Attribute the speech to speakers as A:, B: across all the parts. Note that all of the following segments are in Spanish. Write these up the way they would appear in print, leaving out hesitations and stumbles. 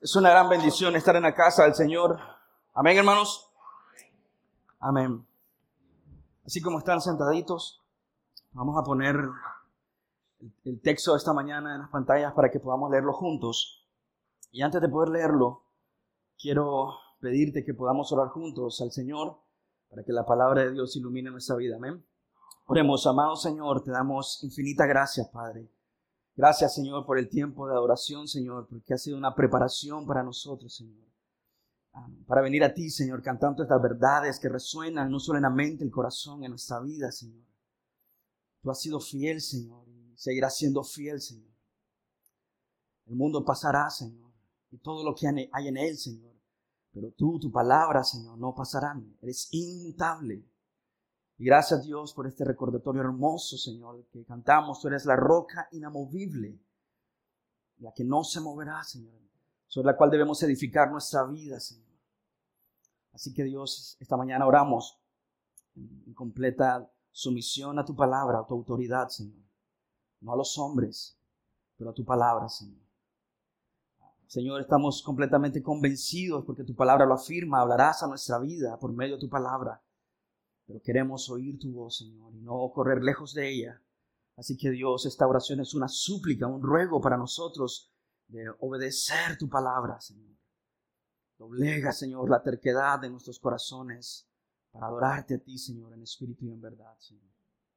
A: Es una gran bendición estar en la casa del Señor. Amén, hermanos. Amén. Así como están sentaditos, vamos a poner el texto de esta mañana en las pantallas para que podamos leerlo juntos. Y antes de poder leerlo, quiero pedirte que podamos orar juntos al Señor para que la palabra de Dios ilumine nuestra vida. Amén. Oremos, amado Señor, te damos infinitas gracias, Padre. Gracias, Señor, por el tiempo de adoración, Señor, porque ha sido una preparación para nosotros, Señor. Para venir a ti, Señor, cantando estas verdades que resuenan no solo en la mente, el corazón, en nuestra vida, Señor. Tú has sido fiel, Señor, y seguirás siendo fiel, Señor. El mundo pasará, Señor, y todo lo que hay en él, Señor. Pero tú, tu palabra, Señor, no pasarán. Eres inmutable. Y gracias, Dios, por este recordatorio hermoso, Señor, que cantamos. Tú eres la roca inamovible, la que no se moverá, Señor, sobre la cual debemos edificar nuestra vida, Señor. Así que, Dios, esta mañana oramos en completa sumisión a tu palabra, a tu autoridad, Señor. No a los hombres, pero a tu palabra, Señor. Señor, estamos completamente convencidos porque tu palabra lo afirma. Hablarás a nuestra vida por medio de tu palabra. Pero queremos oír tu voz, Señor, y no correr lejos de ella. Así que, Dios, esta oración es una súplica, un ruego para nosotros de obedecer tu palabra, Señor. Doblega, Señor, la terquedad de nuestros corazones para adorarte a ti, Señor, en espíritu y en verdad, Señor.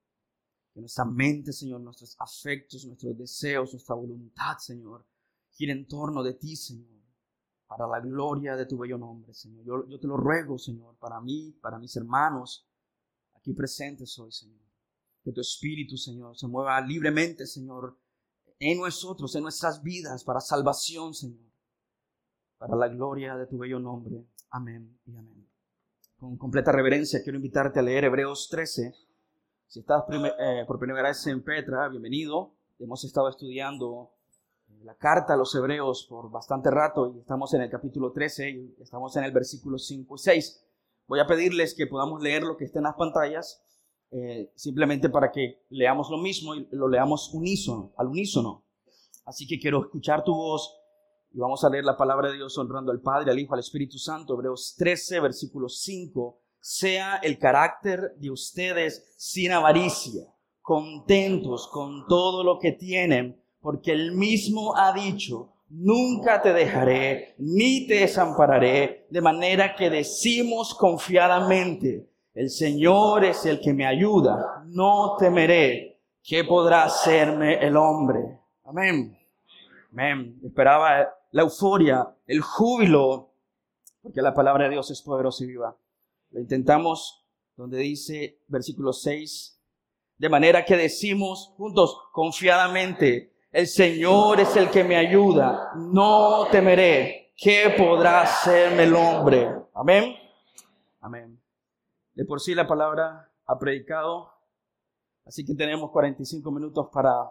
A: Que nuestra mente, Señor, nuestros afectos, nuestros deseos, nuestra voluntad, Señor, gire en torno de ti, Señor, para la gloria de tu bello nombre, Señor. Yo te lo ruego, Señor, para mí, para mis hermanos, aquí presentes hoy, Señor. Que tu Espíritu, Señor, se mueva libremente, Señor, en nosotros, en nuestras vidas, para salvación, Señor. Para la gloria de tu bello nombre. Amén y amén. Con completa reverencia quiero invitarte a leer Hebreos 13. Si estás por primera vez en Petra, bienvenido. Hemos estado estudiando la carta a los Hebreos por bastante rato y estamos en el capítulo 13 y estamos en el versículo 5 y 6. Voy a pedirles que podamos leer lo que está en las pantallas, simplemente para que leamos lo mismo y lo leamos al unísono. Así que quiero escuchar tu voz y vamos a leer la palabra de Dios honrando al Padre, al Hijo, al Espíritu Santo. Hebreos 13, versículo 5. Sea el carácter de ustedes sin avaricia, contentos con todo lo que tienen, porque Él mismo ha dicho: nunca te dejaré ni te desampararé, de manera que decimos confiadamente: el Señor es el que me ayuda, no temeré. ¿Qué podrá hacerme el hombre? Amén. Amén. Esperaba la euforia, el júbilo, porque la palabra de Dios es poderosa y viva. Lo intentamos donde dice, versículo 6, de manera que decimos juntos confiadamente: el Señor es el que me ayuda, no temeré. ¿Qué podrá hacerme el hombre? Amén. Amén. De por sí la palabra ha predicado, así que tenemos 45 minutos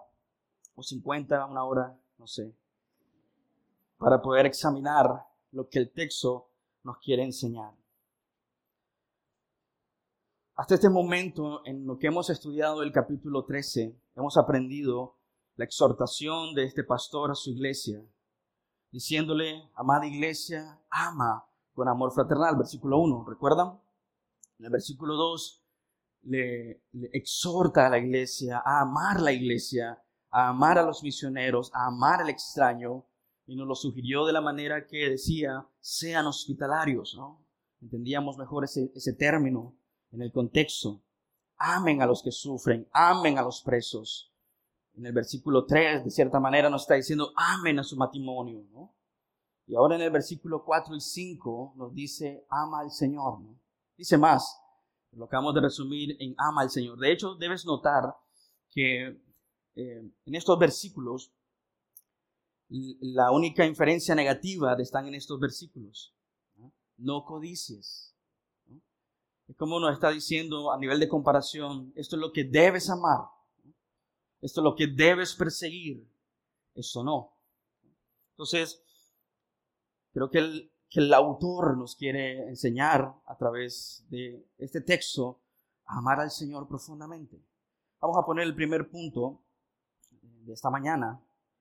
A: o 50, una hora, no sé, para poder examinar lo que el texto nos quiere enseñar. Hasta este momento, en lo que hemos estudiado el capítulo 13, hemos aprendido la exhortación de este pastor a su iglesia, diciéndole: amada iglesia, ama con amor fraternal, versículo 1, ¿recuerdan? En el versículo 2 le exhorta a la iglesia a amar la iglesia, a amar a los misioneros, a amar al extraño, y nos lo sugirió de la manera que decía: sean hospitalarios, ¿no? Entendíamos mejor ese término en el contexto. Amen a los que sufren, amen a los presos. En el versículo 3, de cierta manera, nos está diciendo: amen a su matrimonio, ¿no? Y ahora en el versículo 4 y 5 nos dice: ama al Señor, ¿no? Dice más, lo acabamos de resumir en ama al Señor. De hecho, debes notar que en estos versículos, la única inferencia negativa están en estos versículos. No codicies, ¿no? Es como nos está diciendo a nivel de comparación: esto es lo que debes amar, ¿no? Esto es lo que debes perseguir, esto no. Entonces, creo que el autor nos quiere enseñar a través de este texto a amar al Señor profundamente. Vamos a poner el primer punto de esta mañana.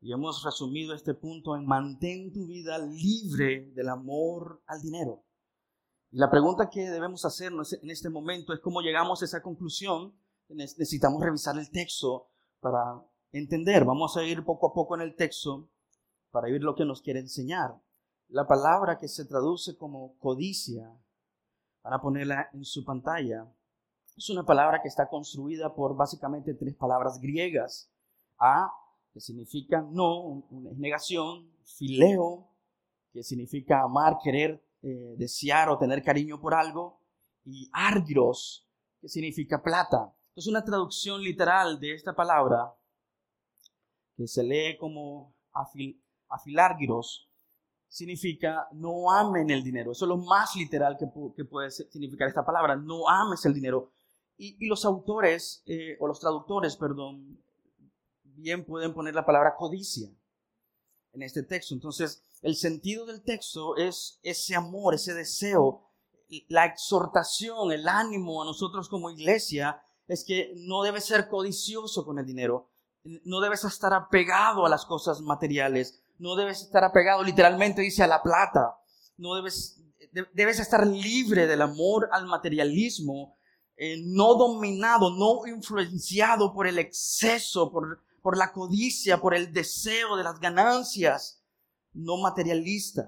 A: Y hemos resumido este punto en mantén tu vida libre del amor al dinero. Y la pregunta que debemos hacernos en este momento es cómo llegamos a esa conclusión. Necesitamos revisar el texto para entender. Vamos a ir poco a poco en el texto para ver lo que nos quiere enseñar. La palabra que se traduce como codicia, para ponerla en su pantalla, es una palabra que está construida por básicamente 3 palabras griegas. A, que significa no, es negación. Fileo, que significa amar, querer, desear o tener cariño por algo. Y argros, que significa plata. Entonces una traducción literal de esta palabra, que se lee como afilargiros, significa no amen el dinero. Eso es lo más literal que puede significar esta palabra, no ames el dinero. Y los autores, o los traductores, perdón, bien pueden poner la palabra codicia en este texto. Entonces, el sentido del texto es ese amor, ese deseo, la exhortación, el ánimo a nosotros como iglesia es que no debes ser codicioso con el dinero, no debes estar apegado a las cosas materiales, no debes estar apegado, literalmente dice, a la plata, no debes estar libre del amor al materialismo, no dominado, no influenciado por el exceso, por la codicia, por el deseo de las ganancias, no materialista.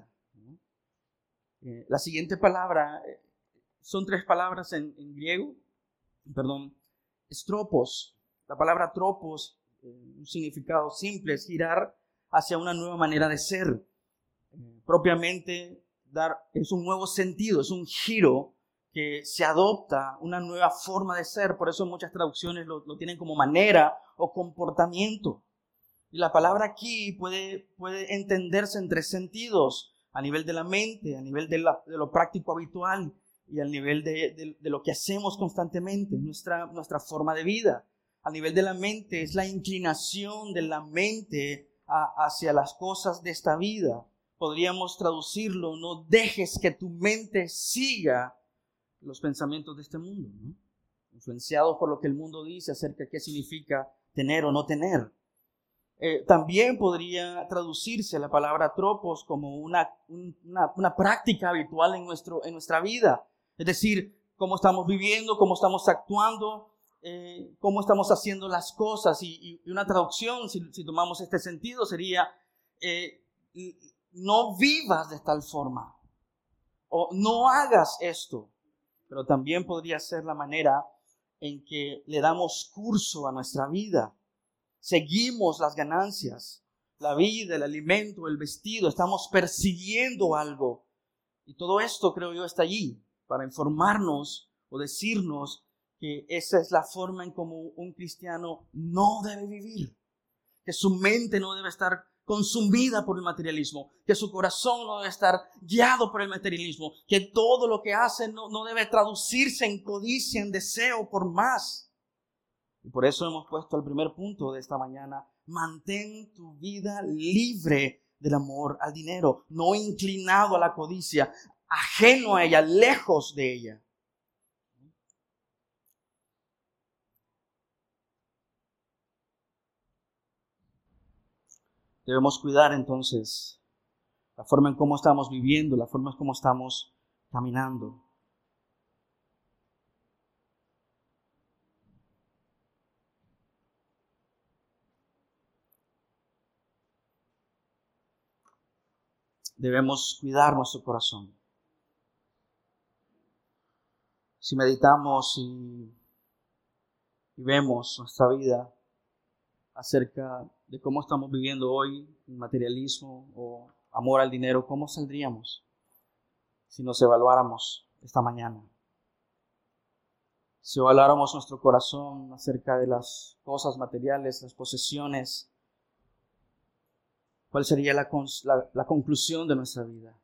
A: La siguiente palabra, son 3 palabras en griego, es tropos. La palabra tropos, un significado simple, es girar hacia una nueva manera de ser. Propiamente, es un nuevo sentido, es un giro que se adopta, una nueva forma de ser. Por eso muchas traducciones lo tienen como manera o comportamiento. Y la palabra aquí puede entenderse en 3 sentidos: a nivel de la mente, a nivel de lo práctico habitual y al nivel de lo que hacemos constantemente, nuestra forma de vida. A nivel de la mente es la inclinación de la mente hacia las cosas de esta vida. Podríamos traducirlo: no dejes que tu mente siga los pensamientos de este mundo, ¿no? Influenciados por lo que el mundo dice acerca de qué significa tener o no tener. También podría traducirse la palabra tropos como una práctica habitual en nuestra vida. Es decir, cómo estamos viviendo, cómo estamos actuando, cómo estamos haciendo las cosas. Y una traducción, si tomamos este sentido, sería no vivas de tal forma o no hagas esto. Pero también podría ser la manera en que le damos curso a nuestra vida. Seguimos las ganancias, la vida, el alimento, el vestido, estamos persiguiendo algo. Y todo esto, creo yo, está allí para informarnos o decirnos que esa es la forma en cómo un cristiano no debe vivir. Que su mente no debe estar consumida por el materialismo, que su corazón no debe estar guiado por el materialismo, que todo lo que hace no debe traducirse en codicia, en deseo por más. Y por eso hemos puesto el primer punto de esta mañana: mantén tu vida libre del amor al dinero, no inclinado a la codicia, ajeno a ella, lejos de ella. Debemos cuidar entonces la forma en cómo estamos viviendo, la forma en cómo estamos caminando. Debemos cuidar nuestro corazón. Si meditamos y vemos nuestra vida acerca de cómo estamos viviendo hoy, materialismo o amor al dinero, ¿cómo saldríamos si nos evaluáramos esta mañana? Si evaluáramos nuestro corazón acerca de las cosas materiales, las posesiones, ¿cuál sería la conclusión de nuestra vida?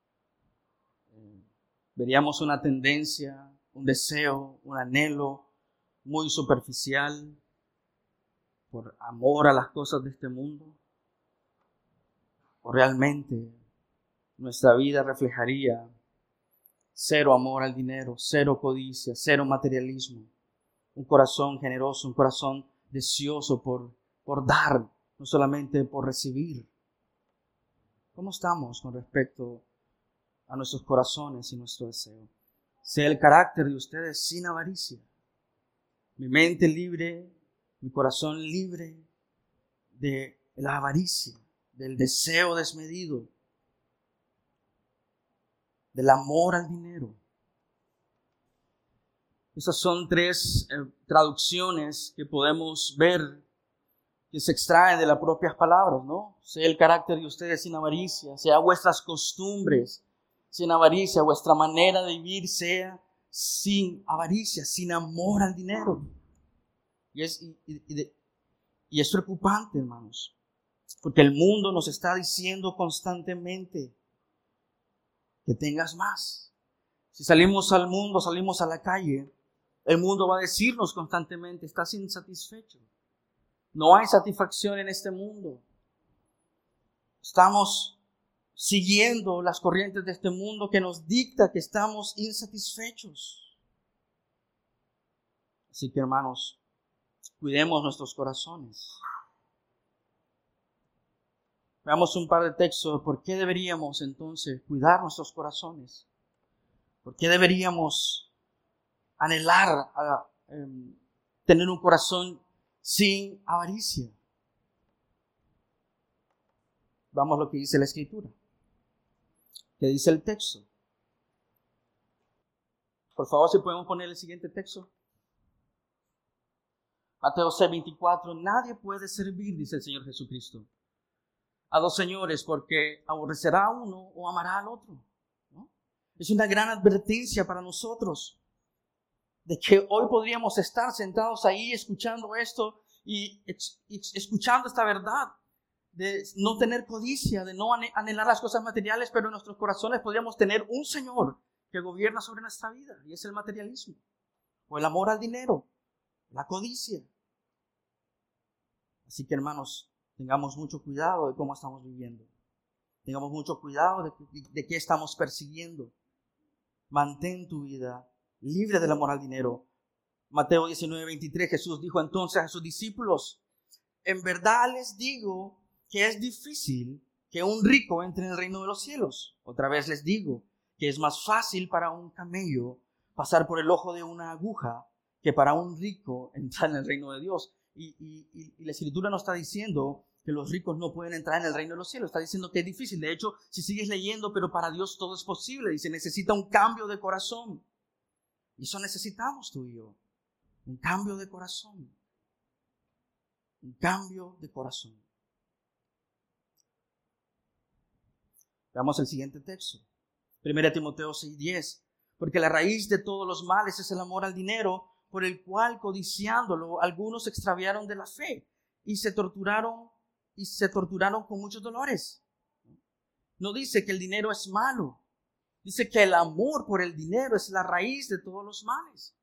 A: Veríamos una tendencia, un deseo, un anhelo muy superficial por amor a las cosas de este mundo. ¿O realmente nuestra vida reflejaría cero amor al dinero, cero codicia, cero materialismo? Un corazón generoso, un corazón deseoso por dar no solamente por recibir. ¿Cómo estamos con respecto a nuestros corazones y nuestro deseo? Sea el carácter de ustedes sin avaricia. Mi mente libre, mi corazón libre de la avaricia, del deseo desmedido, del amor al dinero. Esas son tres traducciones que podemos ver que se extraen de las propias palabras, ¿no? Sea el carácter de ustedes sin avaricia, sea vuestras costumbres sin avaricia, vuestra manera de vivir sea sin avaricia, sin amor al dinero. Y es preocupante, hermanos, porque el mundo nos está diciendo constantemente que tengas más. Si salimos al mundo, salimos a la calle, el mundo va a decirnos constantemente, estás insatisfecho. No hay satisfacción en este mundo. Estamos siguiendo las corrientes de este mundo que nos dicta que estamos insatisfechos. Así que, hermanos, cuidemos nuestros corazones. Veamos un par de textos. ¿Por qué deberíamos entonces cuidar nuestros corazones? ¿Por qué deberíamos anhelar a tener un corazón sin avaricia? Vamos a lo que dice la Escritura. ¿Qué dice el texto? Por favor, si podemos poner el siguiente texto. Mateo 6:24. Nadie puede servir, dice el Señor Jesucristo, a dos señores, porque aborrecerá a uno o amará al otro, ¿no? Es una gran advertencia para nosotros de que hoy podríamos estar sentados ahí escuchando esto y escuchando esta verdad de no tener codicia, de no anhelar las cosas materiales, pero en nuestros corazones podríamos tener un Señor que gobierna sobre nuestra vida, y es el materialismo, o el amor al dinero, la codicia. Así que, hermanos, tengamos mucho cuidado de cómo estamos viviendo. Tengamos mucho cuidado de qué estamos persiguiendo. Mantén tu vida libre del amor al dinero. Mateo 19:23, Jesús dijo entonces a sus discípulos: en verdad les digo que es difícil que un rico entre en el reino de los cielos. Otra vez les digo que es más fácil para un camello pasar por el ojo de una aguja que para un rico entrar en el reino de Dios. Y la Escritura no está diciendo que los ricos no pueden entrar en el reino de los cielos. Está diciendo que es difícil. De hecho, si sigues leyendo, pero para Dios todo es posible. Dice, necesita un cambio de corazón. Y eso necesitamos tú y yo. Un cambio de corazón. Un cambio de corazón. Veamos el siguiente texto. 1 Timoteo 6:10. Porque la raíz de todos los males es el amor al dinero, por el cual, codiciándolo, algunos se extraviaron de la fe y se torturaron con muchos dolores. No dice que el dinero es malo. Dice que el amor por el dinero es la raíz de todos los males.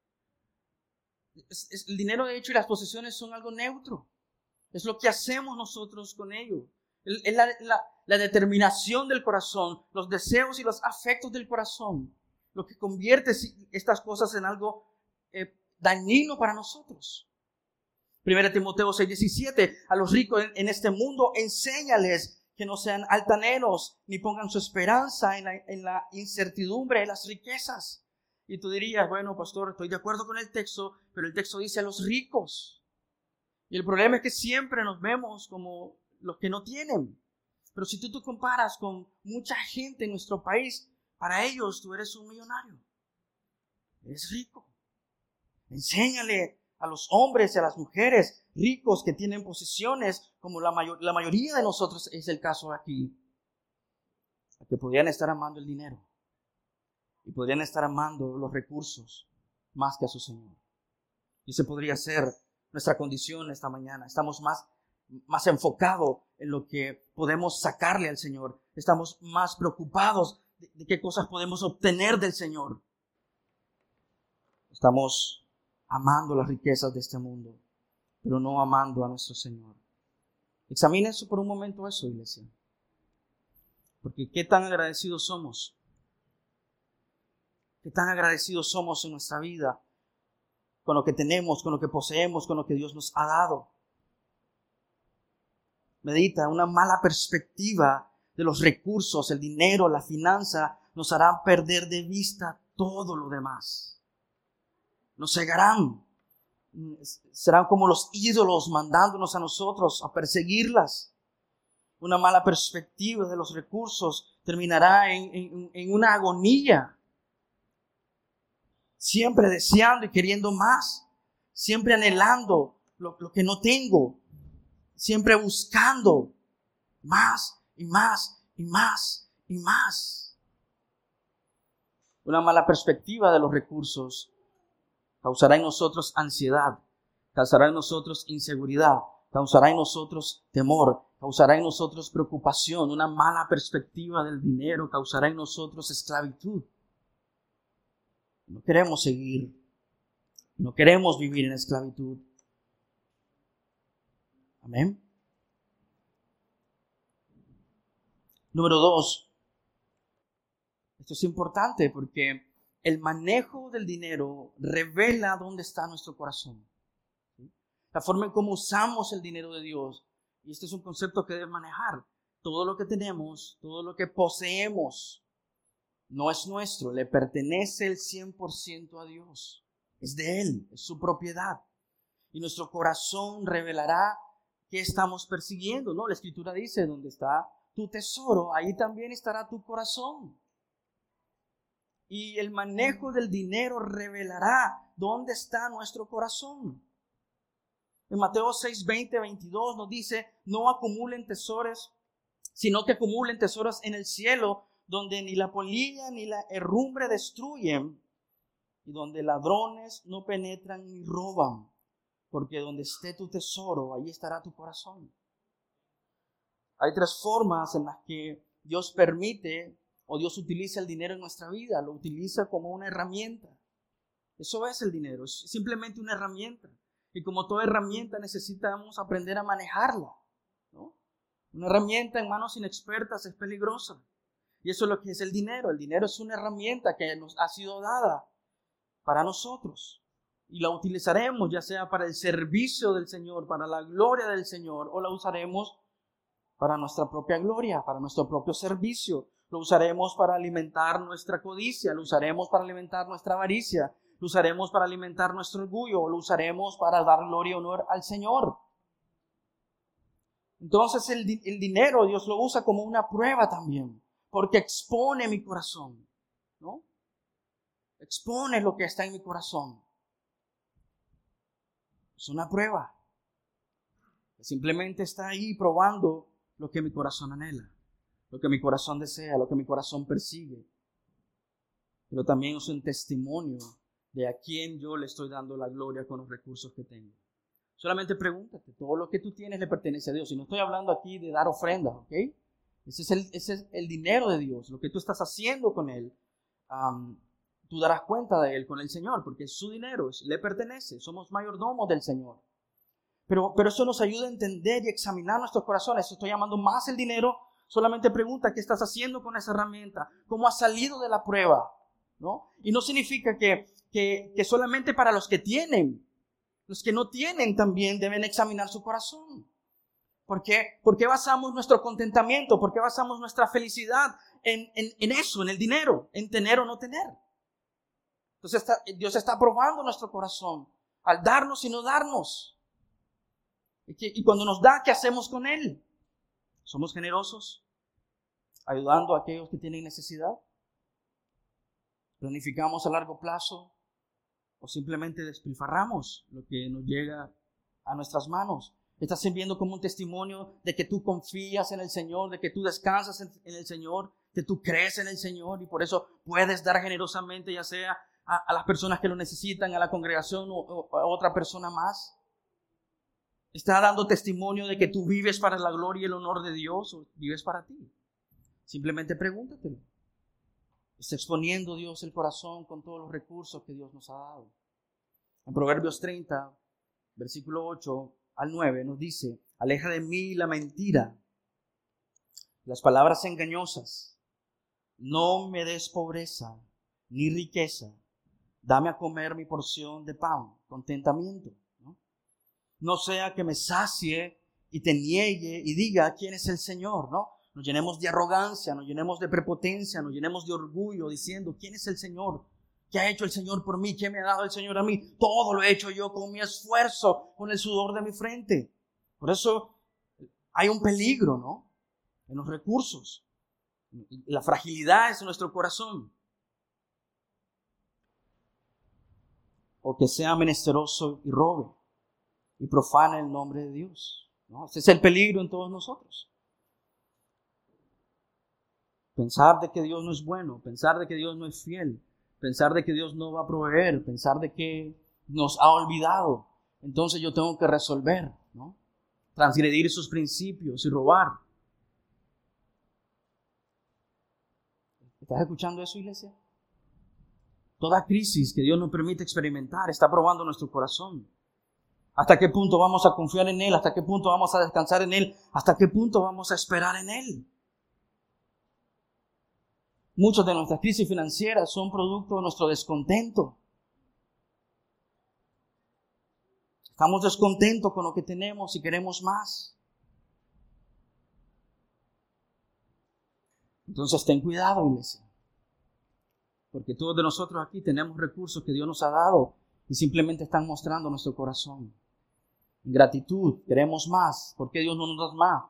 A: El dinero, de hecho, y las posesiones son algo neutro. Es lo que hacemos nosotros con ello. Es la determinación del corazón, los deseos y los afectos del corazón, lo que convierte estas cosas en algo dañino para nosotros. 1 Timoteo 6:17. A los ricos en este mundo, enséñales que no sean altaneros, ni pongan su esperanza en la incertidumbre de las riquezas. Y tú dirías, bueno, pastor, estoy de acuerdo con el texto, pero el texto dice a los ricos. Y el problema es que siempre nos vemos como los que no tienen. Pero si tú comparas con mucha gente en nuestro país, para ellos tú eres un millonario. Eres rico. Enséñale a los hombres y a las mujeres ricos que tienen posesiones, como la mayoría de nosotros es el caso aquí, a que podrían estar amando el dinero y podrían estar amando los recursos más que a su Señor. Y ese podría ser nuestra condición esta mañana. Estamos más enfocados en lo que podemos sacarle al Señor. Estamos más preocupados de qué cosas podemos obtener del Señor. Estamos amando las riquezas de este mundo, pero no amando a nuestro Señor. Examinen por un momento eso, iglesia. Porque qué tan agradecidos somos. Qué tan agradecidos somos en nuestra vida con lo que tenemos, con lo que poseemos, con lo que Dios nos ha dado. Medita, una mala perspectiva de los recursos, el dinero, la finanza, nos hará perder de vista todo lo demás. Nos cegarán. Serán como los ídolos mandándonos a nosotros a perseguirlas. Una mala perspectiva de los recursos terminará en una agonía. Siempre deseando y queriendo más. Siempre anhelando lo que no tengo. Siempre buscando más y más y más y más. Una mala perspectiva de los recursos causará en nosotros ansiedad, causará en nosotros inseguridad, causará en nosotros temor, causará en nosotros preocupación. Una mala perspectiva del dinero causará en nosotros esclavitud. No queremos seguir, no queremos vivir en esclavitud. Amén. Número 2. Esto es importante porque el manejo del dinero revela dónde está nuestro corazón. ¿Sí? La forma en cómo usamos el dinero de Dios. Y este es un concepto que debes manejar. Todo lo que tenemos, todo lo que poseemos, no es nuestro. Le pertenece el 100% a Dios. Es de Él, es su propiedad. Y nuestro corazón revelará qué estamos persiguiendo, ¿no? La Escritura dice, donde está tu tesoro, ahí también estará tu corazón. Y el manejo del dinero revelará dónde está nuestro corazón. En Mateo 6, 20, 22 nos dice, no acumulen tesoros, sino que acumulen tesoros en el cielo, donde ni la polilla ni la herrumbre destruyen, y donde ladrones no penetran ni roban, porque donde esté tu tesoro, ahí estará tu corazón. Hay 3 formas en las que Dios permite o Dios utiliza el dinero en nuestra vida. Lo utiliza como una herramienta. Eso es el dinero, es simplemente una herramienta. Y como toda herramienta necesitamos aprender a manejarla, ¿no? Una herramienta en manos inexpertas es peligrosa. Y eso es lo que es el dinero. El dinero es una herramienta que nos ha sido dada para nosotros. Y la utilizaremos ya sea para el servicio del Señor, para la gloria del Señor, o la usaremos para nuestra propia gloria, para nuestro propio servicio. Lo usaremos para alimentar nuestra codicia, lo usaremos para alimentar nuestra avaricia, lo usaremos para alimentar nuestro orgullo, lo usaremos para dar gloria y honor al Señor. Entonces el dinero Dios lo usa como una prueba también, porque expone mi corazón, ¿no? Expone lo que está en mi corazón. Es una prueba. Simplemente está ahí probando lo que mi corazón anhela, lo que mi corazón desea, lo que mi corazón persigue. Pero también es un testimonio de a quién yo le estoy dando la gloria con los recursos que tengo. Solamente pregúntate, todo lo que tú tienes le pertenece a Dios. Y no estoy hablando aquí de dar ofrendas, ¿ok? Ese es el dinero de Dios, lo que tú estás haciendo con él. Tú darás cuenta de él con el Señor, porque es su dinero, le pertenece, somos mayordomos del Señor. Pero eso nos ayuda a entender y examinar nuestros corazones. Estoy llamando más el dinero. Solamente pregunta qué estás haciendo con esa herramienta, cómo has salido de la prueba, ¿no? Y no significa que solamente para los que tienen, los que no tienen también deben examinar su corazón. ¿Por qué? ¿Por qué basamos nuestro contentamiento? ¿Por qué basamos nuestra felicidad en eso, en el dinero, en tener o no tener? Entonces Dios está probando nuestro corazón al darnos y no darnos. Y cuando nos da, ¿qué hacemos con él? ¿Somos generosos? ¿Ayudando a aquellos que tienen necesidad? ¿Planificamos a largo plazo? ¿O simplemente despilfarramos lo que nos llega a nuestras manos? ¿Estás sirviendo como un testimonio de que tú confías en el Señor, de que tú descansas en el Señor, que tú crees en el Señor y por eso puedes dar generosamente, ya sea a las personas que lo necesitan, a la congregación o a otra persona más? ¿Está dando testimonio de que tú vives para la gloria y el honor de Dios o vives para ti? Simplemente pregúntatelo. ¿Está exponiendo Dios el corazón con todos los recursos que Dios nos ha dado? En Proverbios 30, versículo 8 al 9 nos dice: aleja de mí la mentira, las palabras engañosas. No me des pobreza ni riqueza. Dame a comer mi porción de pan, contentamiento. No sea que me sacie y te niegue y diga quién es el Señor, ¿no? Nos llenemos de arrogancia, nos llenemos de prepotencia, nos llenemos de orgullo diciendo quién es el Señor, qué ha hecho el Señor por mí, qué me ha dado el Señor a mí. Todo lo he hecho yo con mi esfuerzo, con el sudor de mi frente. Por eso hay un peligro, ¿no? En los recursos. La fragilidad es nuestro corazón. O que sea menesteroso y robe y profane el nombre de Dios, ¿no? Ese es el peligro en todos nosotros. Pensar de que Dios no es bueno, pensar de que Dios no es fiel, pensar de que Dios no va a proveer, pensar de que nos ha olvidado. Entonces yo tengo que resolver, ¿no? Transgredir sus principios y robar. ¿Estás escuchando eso, iglesia? Toda crisis que Dios nos permite experimentar está probando nuestro corazón. ¿Hasta qué punto vamos a confiar en Él? ¿Hasta qué punto vamos a descansar en Él? ¿Hasta qué punto vamos a esperar en Él? Muchas de nuestras crisis financieras son producto de nuestro descontento. Estamos descontentos con lo que tenemos y queremos más. Entonces ten cuidado, iglesia. Porque todos de nosotros aquí tenemos recursos que Dios nos ha dado y simplemente están mostrando nuestro corazón. Ingratitud, queremos más. ¿Por qué Dios no nos da más?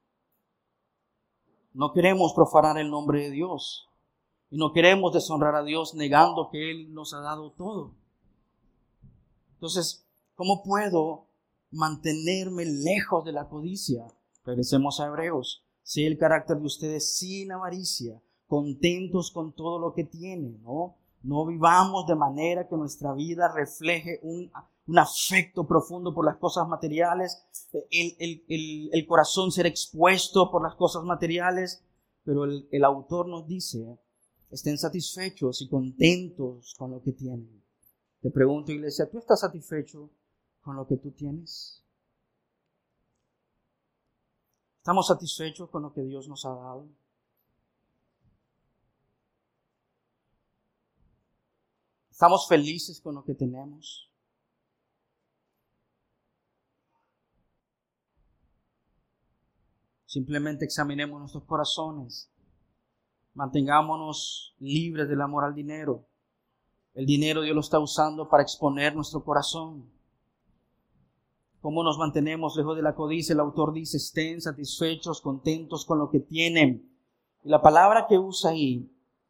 A: No queremos profanar el nombre de Dios. Y no queremos deshonrar a Dios negando que Él nos ha dado todo. Entonces, ¿cómo puedo mantenerme lejos de la codicia? Regresemos a Hebreos. Sea el carácter de ustedes sin avaricia, contentos con todo lo que tienen, ¿no? No vivamos de manera que nuestra vida refleje un afecto profundo por las cosas materiales, el corazón ser expuesto por las cosas materiales, pero el autor nos dice, estén satisfechos y contentos con lo que tienen. Te pregunto, iglesia, ¿tú estás satisfecho con lo que tú tienes? ¿Estamos satisfechos con lo que Dios nos ha dado? ¿Estamos felices con lo que tenemos? Simplemente examinemos nuestros corazones. Mantengámonos libres del amor al dinero. El dinero Dios lo está usando para exponer nuestro corazón. ¿Cómo nos mantenemos lejos de la codicia? El autor dice, estén satisfechos, contentos con lo que tienen. Y la palabra que usa ahí,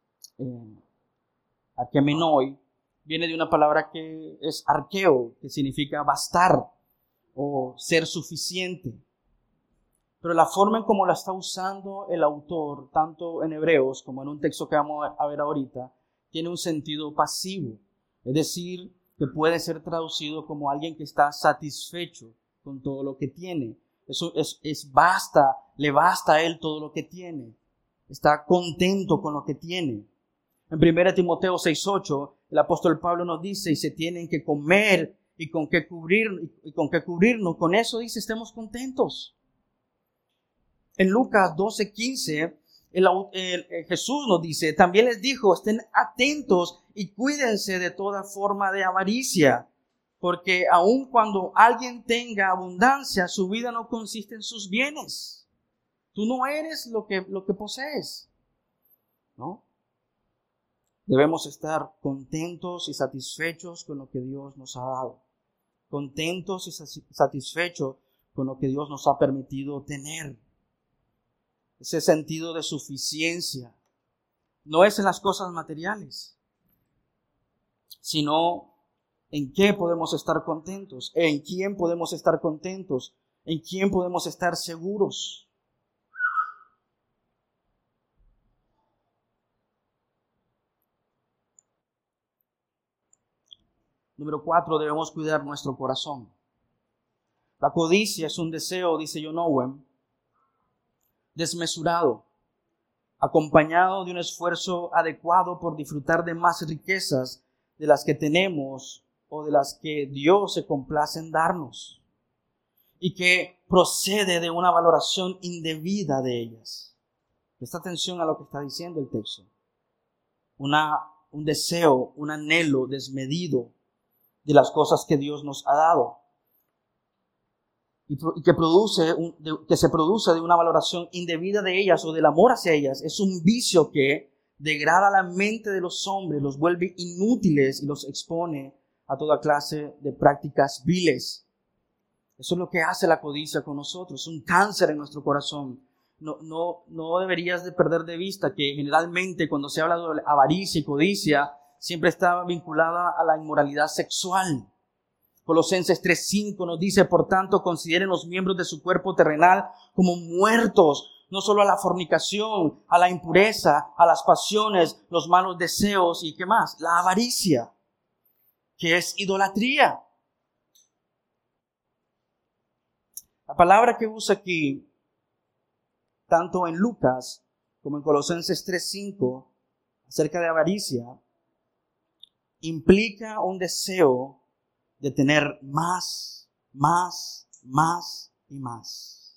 A: arkemenoi, viene de una palabra que es arqueo, que significa bastar o ser suficiente. Pero la forma en cómo la está usando el autor, tanto en Hebreos como en un texto que vamos a ver ahorita, tiene un sentido pasivo. Es decir, que puede ser traducido como alguien que está satisfecho con todo lo que tiene. Eso basta, le basta a él todo lo que tiene. Está contento con lo que tiene. En 1 Timoteo 6:8, el apóstol Pablo nos dice, y se tienen que comer y con qué cubrirnos. Con eso dice, estemos contentos. En Lucas 12:15, Jesús nos dice, también les dijo, estén atentos y cuídense de toda forma de avaricia, porque aun cuando alguien tenga abundancia, su vida no consiste en sus bienes. Tú no eres lo que posees, ¿no? Debemos estar contentos y satisfechos con lo que Dios nos ha dado. Contentos y satisfechos con lo que Dios nos ha permitido tener. Ese sentido de suficiencia no es en las cosas materiales, sino en qué podemos estar contentos, en quién podemos estar contentos, en quién podemos estar seguros. Número 4, debemos cuidar nuestro corazón. La codicia es un deseo, dice John Owen, desmesurado, acompañado de un esfuerzo adecuado por disfrutar de más riquezas de las que tenemos o de las que Dios se complace en darnos, y que procede de una valoración indebida de ellas. Presta atención a lo que está diciendo el texto. Un deseo, un anhelo desmedido de las cosas que Dios nos ha dado. y que se produce de una valoración indebida de ellas o del amor hacia ellas, es un vicio que degrada la mente de los hombres, los vuelve inútiles y los expone a toda clase de prácticas viles. Eso es lo que hace la codicia con nosotros, es un cáncer en nuestro corazón. No deberías de perder de vista que generalmente cuando se habla de avaricia y codicia, siempre está vinculada a la inmoralidad sexual. Colosenses 3:5 nos dice, por tanto, consideren los miembros de su cuerpo terrenal como muertos, no solo a la fornicación, a la impureza, a las pasiones, los malos deseos y ¿qué más? La avaricia, que es idolatría. La palabra que usa aquí, tanto en Lucas como en Colosenses 3:5, acerca de avaricia, implica un deseo de tener más y más.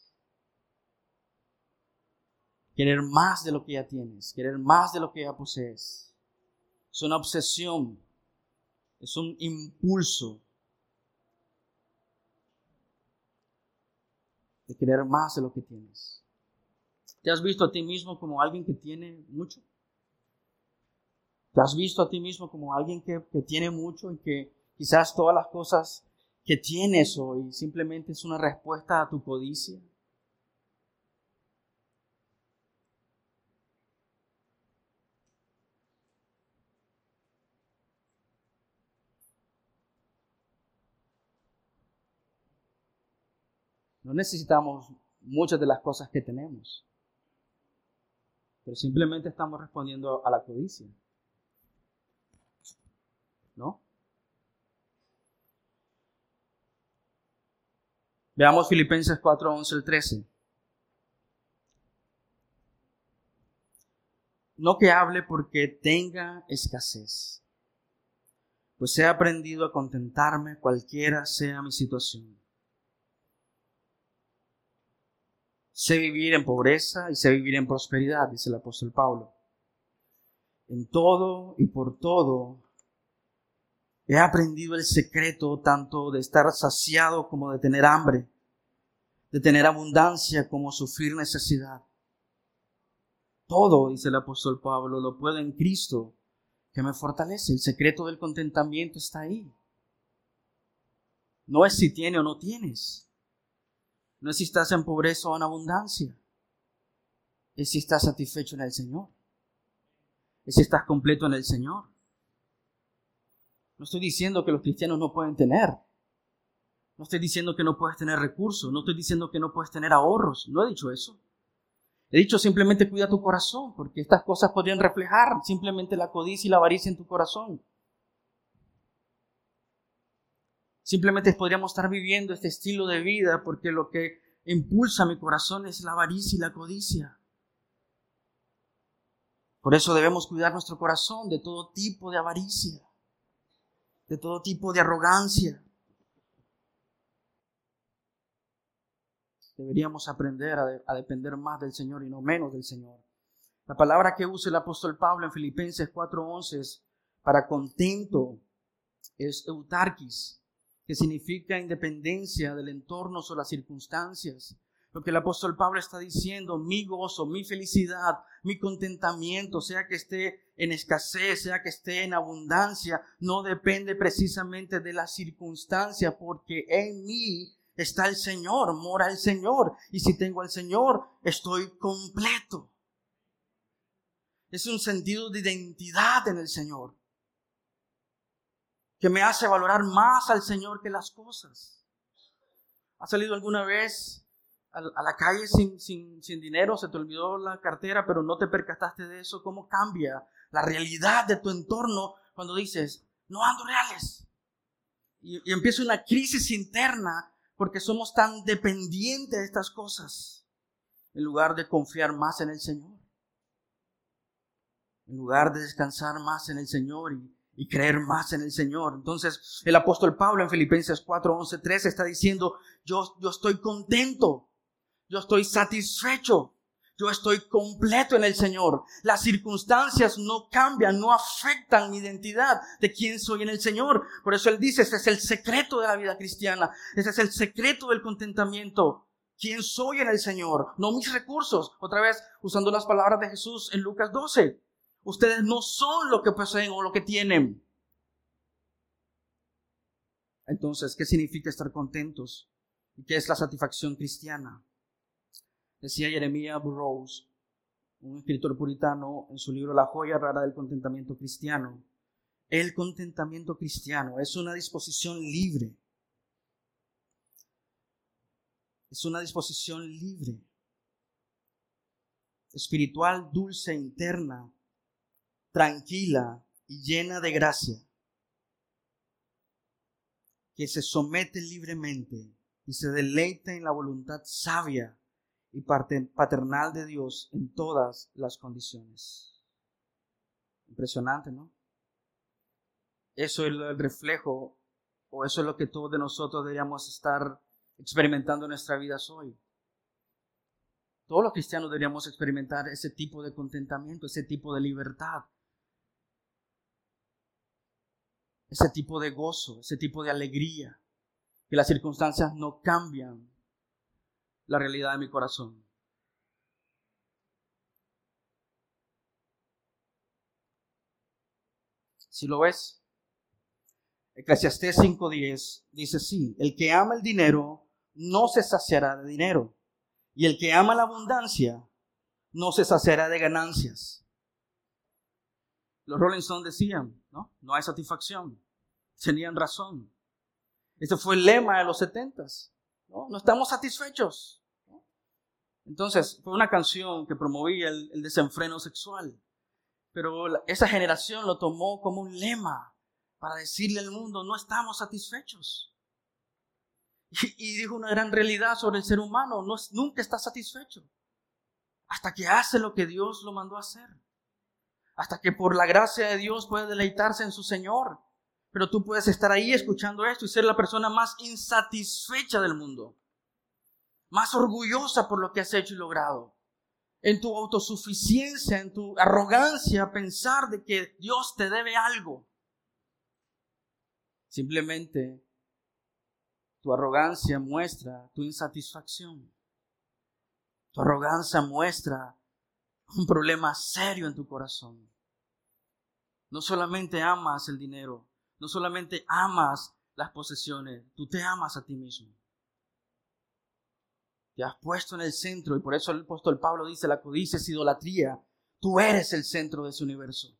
A: Querer más de lo que ya tienes, querer más de lo que ya posees. Es una obsesión, es un impulso de querer más de lo que tienes. ¿Te has visto a ti mismo como alguien que tiene mucho? ¿Te has visto a ti mismo como alguien que tiene mucho y que quizás todas las cosas que tienes hoy simplemente es una respuesta a tu codicia? No necesitamos muchas de las cosas que tenemos, pero simplemente estamos respondiendo a la codicia, ¿no? Veamos Filipenses 4:11-13. No que hable porque tenga escasez, pues he aprendido a contentarme cualquiera sea mi situación. Sé vivir en pobreza y sé vivir en prosperidad, dice el apóstol Pablo. En todo y por todo he aprendido el secreto tanto de estar saciado como de tener hambre, de tener abundancia como sufrir necesidad. Todo, dice el apóstol Pablo, lo puedo en Cristo que me fortalece. El secreto del contentamiento está ahí. No es si tienes o no tienes. No es si estás en pobreza o en abundancia. Es si estás satisfecho en el Señor. Es si estás completo en el Señor. No estoy diciendo que los cristianos no pueden tener. No estoy diciendo que no puedes tener recursos. No estoy diciendo que no puedes tener ahorros. No he dicho eso. He dicho simplemente cuida tu corazón, porque estas cosas podrían reflejar simplemente la codicia y la avaricia en tu corazón. Simplemente podríamos estar viviendo este estilo de vida porque lo que impulsa mi corazón es la avaricia y la codicia. Por eso debemos cuidar nuestro corazón de todo tipo de avaricia, de todo tipo de arrogancia. Deberíamos aprender a depender más del Señor y no menos del Señor. La palabra que usa el apóstol Pablo en Filipenses 4:11 para contento es eutarquis, que significa independencia del entorno o las circunstancias. Lo que el apóstol Pablo está diciendo, mi gozo, mi felicidad, mi contentamiento, sea que esté en escasez, sea que esté en abundancia, no depende precisamente de la circunstancia, porque en mí está el Señor, mora el Señor, y si tengo al Señor, estoy completo. Es un sentido de identidad en el Señor, que me hace valorar más al Señor que las cosas. ¿Has salido alguna vez a la calle sin dinero? Se te olvidó la cartera, pero no te percataste de eso. ¿Cómo cambia la realidad de tu entorno cuando dices, no ando reales? Y empieza una crisis interna porque somos tan dependientes de estas cosas, en lugar de confiar más en el Señor, en lugar de descansar más en el Señor y creer más en el Señor. Entonces el apóstol Pablo en Filipenses 4:11-13 está diciendo, yo estoy contento, yo estoy satisfecho, Yo estoy completo en el Señor. Las circunstancias no cambian, no afectan mi identidad de quién soy en el Señor. Por eso Él dice, ese es el secreto de la vida cristiana. Ese es el secreto del contentamiento. ¿Quién soy en el Señor? No mis recursos. Otra vez, usando las palabras de Jesús en Lucas 12. Ustedes no son lo que poseen o lo que tienen. Entonces, ¿qué significa estar contentos? ¿Y qué es la satisfacción cristiana? Decía Jeremiah Burroughs, un escritor puritano, en su libro La joya rara del contentamiento cristiano. El contentamiento cristiano es una disposición libre. Es una disposición libre, espiritual, dulce, interna, tranquila y llena de gracia, que se somete libremente y se deleita en la voluntad sabia y paternal de Dios en todas las condiciones. Impresionante, ¿no? Eso es el reflejo, o eso es lo que todos de nosotros deberíamos estar experimentando en nuestra vida hoy. Todos los cristianos deberíamos experimentar ese tipo de contentamiento, ese tipo de libertad, ese tipo de gozo, ese tipo de alegría, que las circunstancias no cambian la realidad de mi corazón. Si lo ves, Eclesiastés 5:10 dice así: el que ama el dinero no se saciará de dinero, y el que ama la abundancia no se saciará de ganancias. Los Rolling Stones decían, no hay satisfacción. Tenían razón. Este fue el lema de los 70s. No estamos satisfechos. Entonces, fue una canción que promovía el desenfreno sexual. Pero esa generación lo tomó como un lema para decirle al mundo, no estamos satisfechos. Y dijo una gran realidad sobre el ser humano, nunca está satisfecho. Hasta que hace lo que Dios lo mandó a hacer. Hasta que por la gracia de Dios puede deleitarse en su Señor. Pero tú puedes estar ahí escuchando esto y ser la persona más insatisfecha del mundo. Más orgullosa por lo que has hecho y logrado. En tu autosuficiencia, en tu arrogancia, pensar de que Dios te debe algo. Simplemente tu arrogancia muestra tu insatisfacción. Tu arrogancia muestra un problema serio en tu corazón. No solamente amas el dinero, no solamente amas las posesiones, tú te amas a ti mismo. Te has puesto en el centro y por eso el apóstol Pablo dice, la codicia es idolatría. Tú eres el centro de ese universo.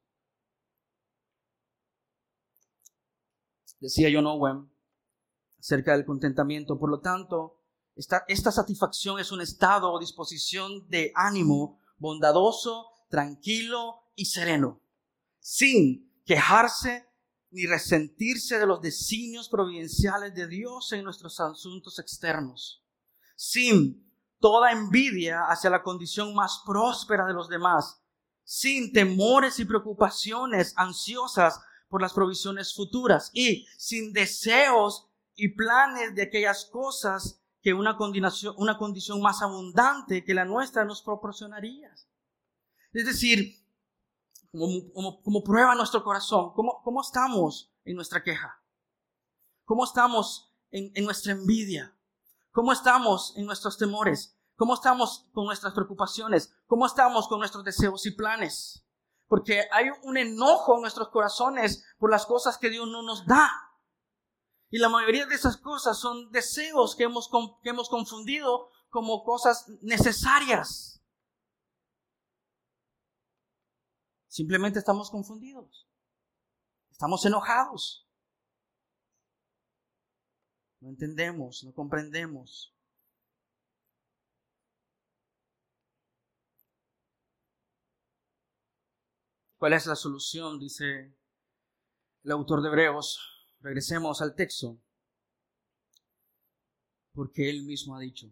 A: Decía John Owen acerca del contentamiento. Por lo tanto, esta satisfacción es un estado o disposición de ánimo bondadoso, tranquilo y sereno, sin quejarse ni resentirse de los designios providenciales de Dios en nuestros asuntos externos, sin toda envidia hacia la condición más próspera de los demás, sin temores y preocupaciones ansiosas por las provisiones futuras y sin deseos y planes de aquellas cosas que una condición más abundante que la nuestra nos proporcionaría. Es decir, como prueba nuestro corazón, ¿cómo estamos en nuestra queja? ¿Cómo estamos en nuestra envidia? ¿Cómo estamos en nuestros temores? ¿Cómo estamos con nuestras preocupaciones? ¿Cómo estamos con nuestros deseos y planes? Porque hay un enojo en nuestros corazones por las cosas que Dios no nos da. Y la mayoría de esas cosas son deseos que hemos confundido como cosas necesarias. Simplemente estamos confundidos. Estamos enojados. No entendemos, no comprendemos. ¿Cuál es la solución? Dice el autor de Hebreos. Regresemos al texto. Porque Él mismo ha dicho,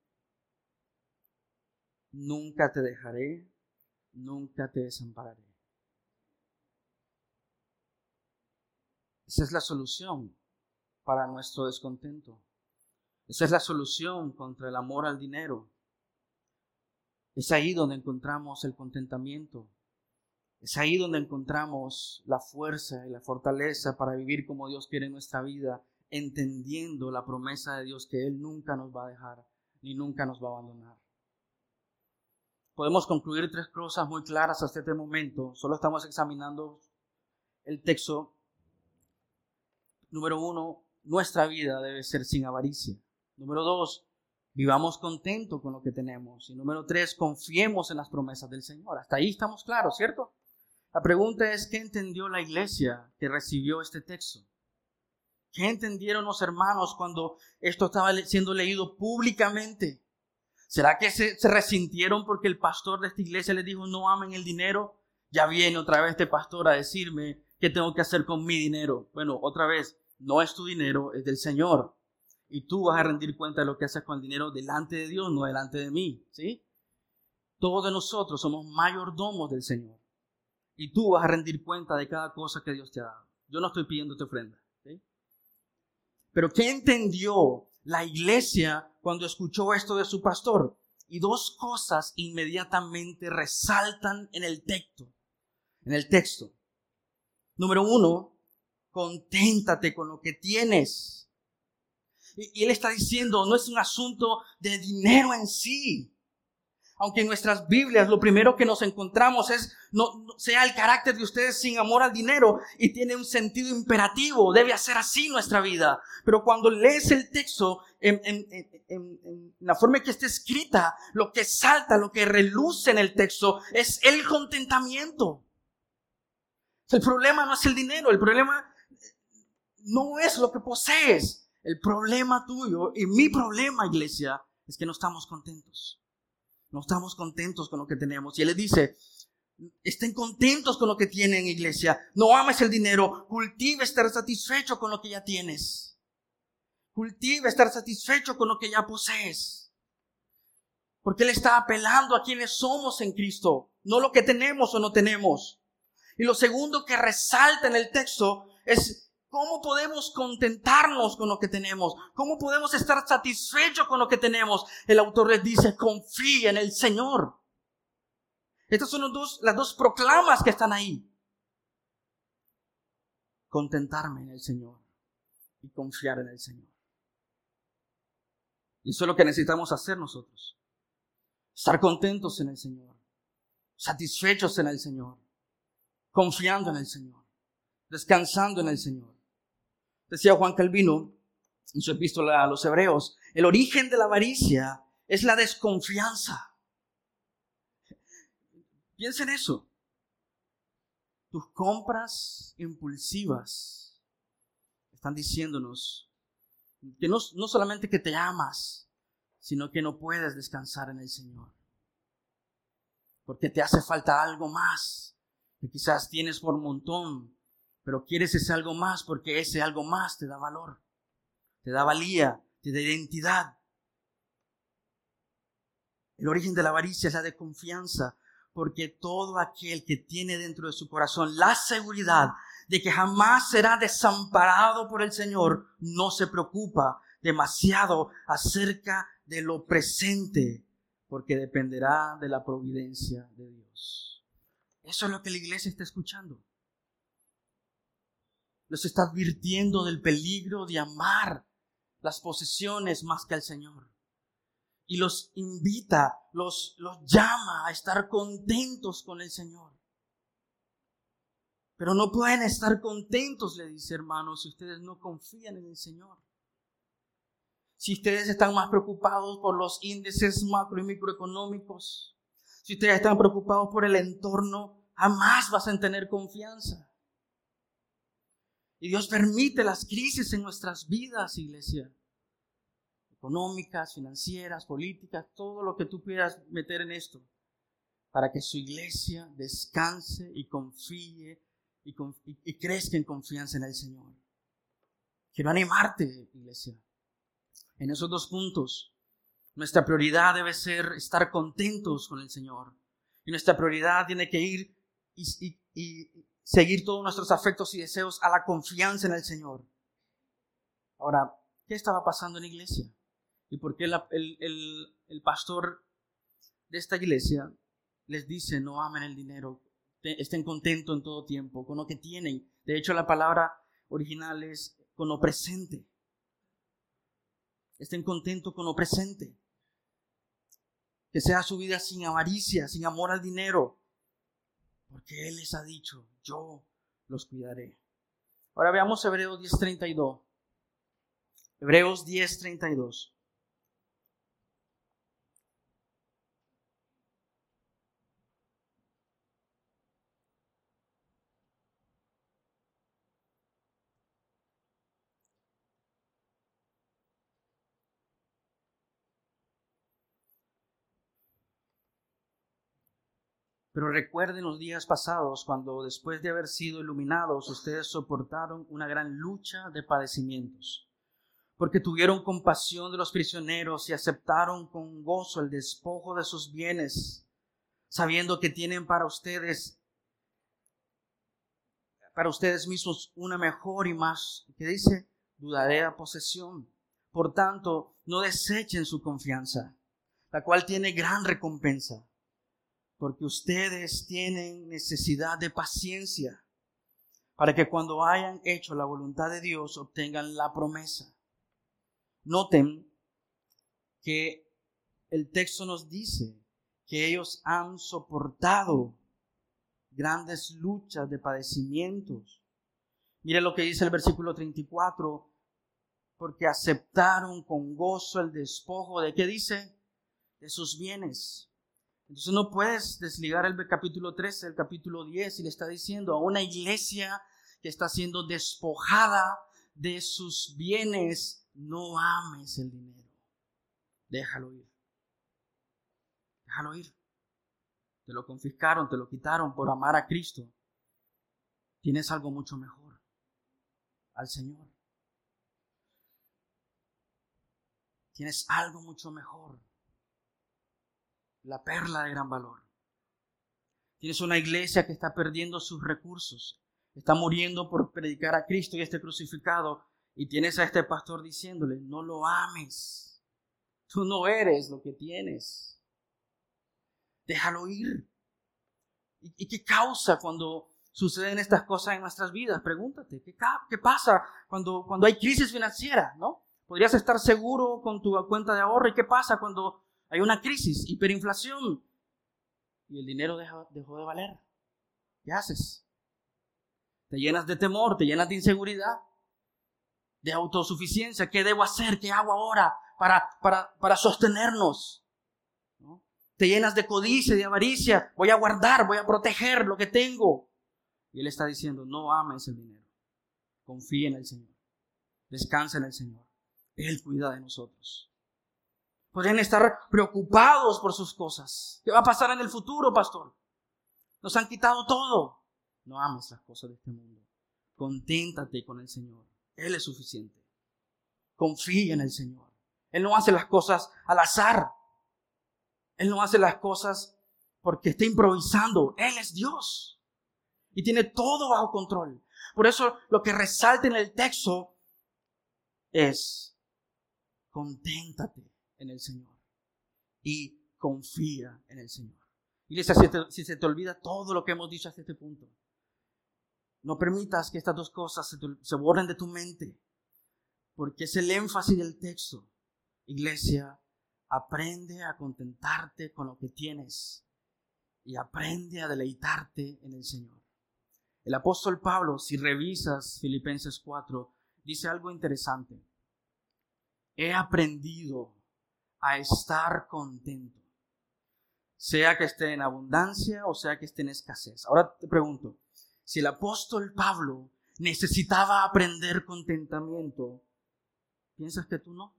A: nunca te dejaré, nunca te desampararé. Esa es la solución para nuestro descontento. Esa es la solución contra el amor al dinero. Es ahí donde encontramos el contentamiento. Es ahí donde encontramos la fuerza y la fortaleza para vivir como Dios quiere en nuestra vida, entendiendo la promesa de Dios que Él nunca nos va a dejar ni nunca nos va a abandonar. Podemos concluir 3 cosas muy claras hasta este momento. Solo estamos examinando el texto. Número 1, nuestra vida debe ser sin avaricia. Número 2, vivamos contentos con lo que tenemos. Y número 3, confiemos en las promesas del Señor. Hasta ahí estamos claros, ¿cierto? La pregunta es, ¿qué entendió la iglesia que recibió este texto? ¿Qué entendieron los hermanos cuando esto estaba siendo leído públicamente? ¿Será que se resintieron porque el pastor de esta iglesia les dijo no amen el dinero? Ya viene otra vez este pastor a decirme qué tengo que hacer con mi dinero. Bueno, otra vez, no es tu dinero, es del Señor. Y tú vas a rendir cuenta de lo que haces con el dinero delante de Dios, no delante de mí, ¿sí? Todos nosotros somos mayordomos del Señor. Y tú vas a rendir cuenta de cada cosa que Dios te ha dado. Yo no estoy pidiéndote ofrenda, ¿sí? Pero ¿qué entendió la iglesia cuando escuchó esto de su pastor? Y 2 cosas inmediatamente resaltan en el texto. Número 1, conténtate con lo que tienes. Y él está diciendo, no es un asunto de dinero en sí. Aunque en nuestras Biblias lo primero que nos encontramos es, no sea el carácter de ustedes sin amor al dinero, y tiene un sentido imperativo, debe hacer así nuestra vida. Pero cuando lees el texto en la forma en que está escrita, lo que salta, lo que reluce en el texto es el contentamiento. El problema no es el dinero, el problema no es lo que posees. El problema tuyo y mi problema, iglesia, es que no estamos contentos. No estamos contentos con lo que tenemos. Y Él les dice, estén contentos con lo que tienen, iglesia. No ames el dinero. Cultiva estar satisfecho con lo que ya tienes. Cultiva estar satisfecho con lo que ya posees. Porque Él está apelando a quienes somos en Cristo, no lo que tenemos o no tenemos. Y lo segundo que resalta en el texto es ¿cómo podemos contentarnos con lo que tenemos? ¿Cómo podemos estar satisfechos con lo que tenemos? El autor les dice, confía en el Señor. Estas son las dos proclamas que están ahí. Contentarme en el Señor y confiar en el Señor. Y eso es lo que necesitamos hacer nosotros. Estar contentos en el Señor, satisfechos en el Señor, confiando en el Señor, descansando en el Señor. Decía Juan Calvino en su epístola a los Hebreos, el origen de la avaricia es la desconfianza. Piensa en eso. Tus compras impulsivas están diciéndonos que no solamente que te amas, sino que no puedes descansar en el Señor. Porque te hace falta algo más, que quizás tienes por montón, pero quieres ese algo más porque ese algo más te da valor, te da valía, te da identidad. El origen de la avaricia es la desconfianza, porque todo aquel que tiene dentro de su corazón la seguridad de que jamás será desamparado por el Señor, no se preocupa demasiado acerca de lo presente, porque dependerá de la providencia de Dios. Eso es lo que la iglesia está escuchando. Los está advirtiendo del peligro de amar las posesiones más que al Señor. Y los invita, los llama a estar contentos con el Señor. Pero no pueden estar contentos, le dice, hermanos, si ustedes no confían en el Señor. Si ustedes están más preocupados por los índices macro y microeconómicos, si ustedes están preocupados por el entorno, jamás vas a tener confianza. Y Dios permite las crisis en nuestras vidas, iglesia. Económicas, financieras, políticas, todo lo que tú quieras meter en esto. Para que su iglesia descanse y confíe y crezca en confianza en el Señor. Quiero animarte, iglesia. En esos 2 puntos, nuestra prioridad debe ser estar contentos con el Señor. Y nuestra prioridad tiene que ir y seguir todos nuestros afectos y deseos a la confianza en el Señor. Ahora, ¿qué estaba pasando en la iglesia? ¿Y por qué el pastor de esta iglesia les dice: no amen el dinero, estén contentos en todo tiempo con lo que tienen. De hecho, la palabra original es con lo presente. Estén contentos con lo presente. Que sea su vida sin avaricia, sin amor al dinero, porque Él les ha dicho: yo los cuidaré. Ahora veamos Hebreos 10:32. Hebreos 10:32. Pero recuerden los días pasados, cuando después de haber sido iluminados, ustedes soportaron una gran lucha de padecimientos, porque tuvieron compasión de los prisioneros y aceptaron con gozo el despojo de sus bienes, sabiendo que tienen para ustedes mismos una mejor y más, ¿qué dice? Duradera posesión. Por tanto, no desechen su confianza, la cual tiene gran recompensa. Porque ustedes tienen necesidad de paciencia para que cuando hayan hecho la voluntad de Dios obtengan la promesa. Noten que el texto nos dice que ellos han soportado grandes luchas de padecimientos. Mire lo que dice el versículo 34. Porque aceptaron con gozo el despojo de, ¿qué dice? De sus bienes. Entonces no puedes desligar el capítulo 13 del capítulo 10 y le está diciendo a una iglesia que está siendo despojada de sus bienes: no ames el dinero. Déjalo ir. Déjalo ir. Te lo confiscaron, te lo quitaron por amar a Cristo. Tienes algo mucho mejor: al Señor. Tienes algo mucho mejor: la perla de gran valor. Tienes una iglesia que está perdiendo sus recursos, está muriendo por predicar a Cristo y este crucificado, y tienes a este pastor diciéndole: no lo ames, tú no eres lo que tienes, déjalo ir. ¿Y qué causa cuando suceden estas cosas en nuestras vidas? Pregúntate, ¿qué pasa cuando hay crisis financiera? ¿No? Podrías estar seguro con tu cuenta de ahorro. ¿Y qué pasa cuando hay una crisis, hiperinflación, y el dinero dejó de valer? ¿Qué haces? Te llenas de temor, te llenas de inseguridad, de autosuficiencia. ¿Qué debo hacer? ¿Qué hago ahora para sostenernos? ¿No? Te llenas de codicia, de avaricia. Voy a guardar, voy a proteger lo que tengo. Y Él está diciendo: no ames el dinero. Confía en el Señor. Descansa en el Señor. Él cuida de nosotros. Podrían estar preocupados por sus cosas. ¿Qué va a pasar en el futuro, pastor? Nos han quitado todo. No ames las cosas de este mundo. Conténtate con el Señor. Él es suficiente. Confía en el Señor. Él no hace las cosas al azar. Él no hace las cosas porque está improvisando. Él es Dios. Y tiene todo bajo control. Por eso lo que resalta en el texto es: conténtate en el Señor y confía en el Señor. Iglesia, si se te olvida todo lo que hemos dicho hasta este punto, no permitas que estas dos cosas se borren de tu mente, porque es el énfasis del texto. Iglesia, aprende a contentarte con lo que tienes y aprende a deleitarte en el Señor. El apóstol Pablo, si revisas Filipenses 4, dice algo interesante: he aprendido a estar contento, sea que esté en abundancia o sea que esté en escasez. Ahora te pregunto, si el apóstol Pablo necesitaba aprender contentamiento, ¿piensas que tú no?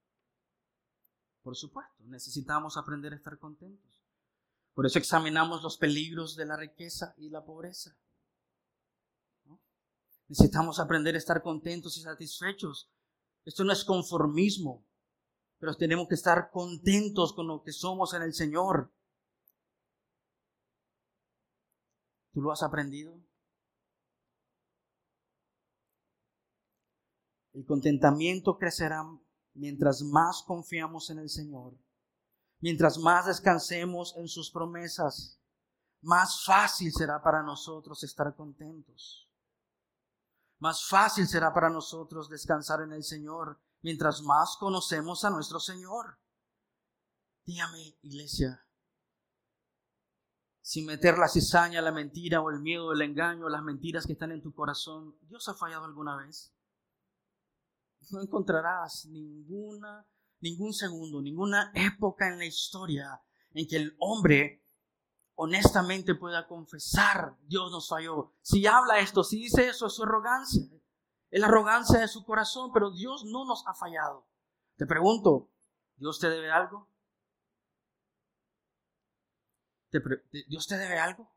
A: Por supuesto, necesitamos aprender a estar contentos. Por eso examinamos los peligros de la riqueza y la pobreza, ¿no? Necesitamos aprender a estar contentos y satisfechos. Esto no es conformismo, pero tenemos que estar contentos con lo que somos en el Señor. ¿Tú lo has aprendido? El contentamiento crecerá mientras más confiamos en el Señor, mientras más descansemos en sus promesas, más fácil será para nosotros estar contentos. Más fácil será para nosotros descansar en el Señor, mientras más conocemos a nuestro Señor. Dígame, iglesia, sin meter la cizaña, la mentira o el miedo, el engaño, las mentiras que están en tu corazón, ¿Dios ha fallado alguna vez? No encontrarás ningún segundo, ninguna época en la historia en que el hombre honestamente pueda confesar: Dios nos falló. Si habla esto, si dice eso, es su arrogancia. Es la arrogancia de su corazón, pero Dios no nos ha fallado. Te pregunto, ¿Dios te debe algo? ¿Dios te debe algo?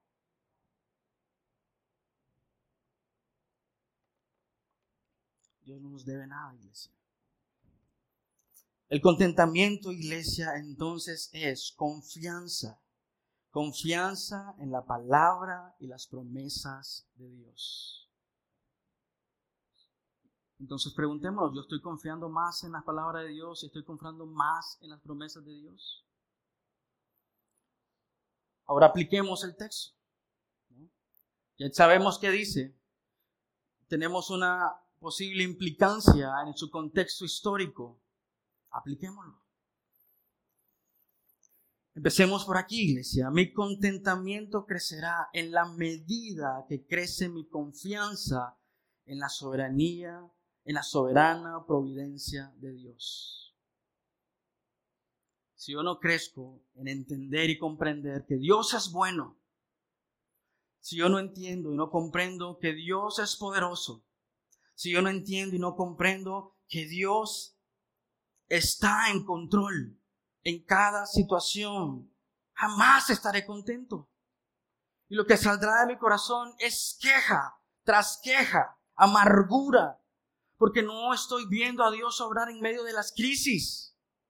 A: Dios no nos debe nada, iglesia. El contentamiento, iglesia, entonces es confianza. Confianza en la palabra y las promesas de Dios. Entonces preguntémonos, ¿yo estoy confiando más en la palabra de Dios y estoy confiando más en las promesas de Dios? Ahora apliquemos el texto, ¿no? Ya sabemos qué dice. Tenemos una posible implicancia en su contexto histórico. Apliquémoslo. Empecemos por aquí, iglesia. Mi contentamiento crecerá en la medida que crece mi confianza en la soberanía, en la soberana providencia de Dios. Si yo no crezco en entender y comprender que Dios es bueno, si yo no entiendo y no comprendo que Dios es poderoso, si yo no entiendo y no comprendo que Dios está en control en cada situación, jamás estaré contento. Y lo que saldrá de mi corazón es queja tras queja, amargura, porque no estoy viendo a Dios obrar en medio de las crisis.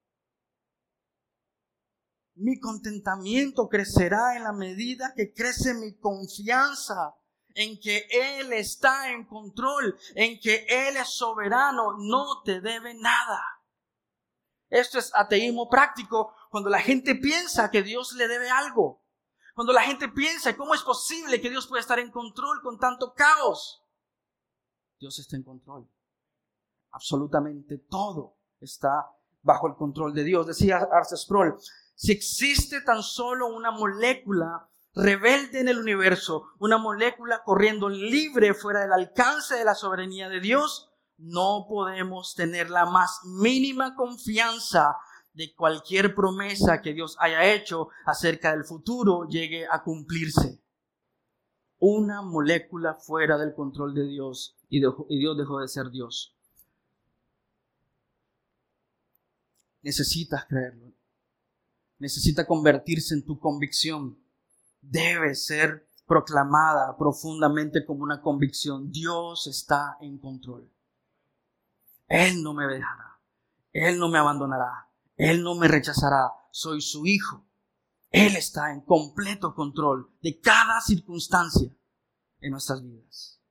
A: Mi contentamiento crecerá en la medida que crece mi confianza en que Él está en control, en que Él es soberano, no te debe nada. Esto es ateísmo práctico, cuando la gente piensa que Dios le debe algo. Cuando la gente piensa, ¿cómo es posible que Dios pueda estar en control con tanto caos? Dios está en control. Absolutamente todo está bajo el control de Dios. Decía Arthur Sproul, si existe tan solo una molécula rebelde en el universo, una molécula corriendo libre fuera del alcance de la soberanía de Dios, no podemos tener la más mínima confianza de cualquier promesa que Dios haya hecho acerca del futuro llegue a cumplirse. Una molécula fuera del control de Dios y Dios dejó de ser Dios. Necesitas creerlo. Necesita convertirse en tu convicción. Debe ser proclamada profundamente como una convicción. Dios está en control. Él no me dejará. Él no me abandonará. Él no me rechazará. Soy su hijo. Él está en completo control de cada circunstancia en nuestras vidas.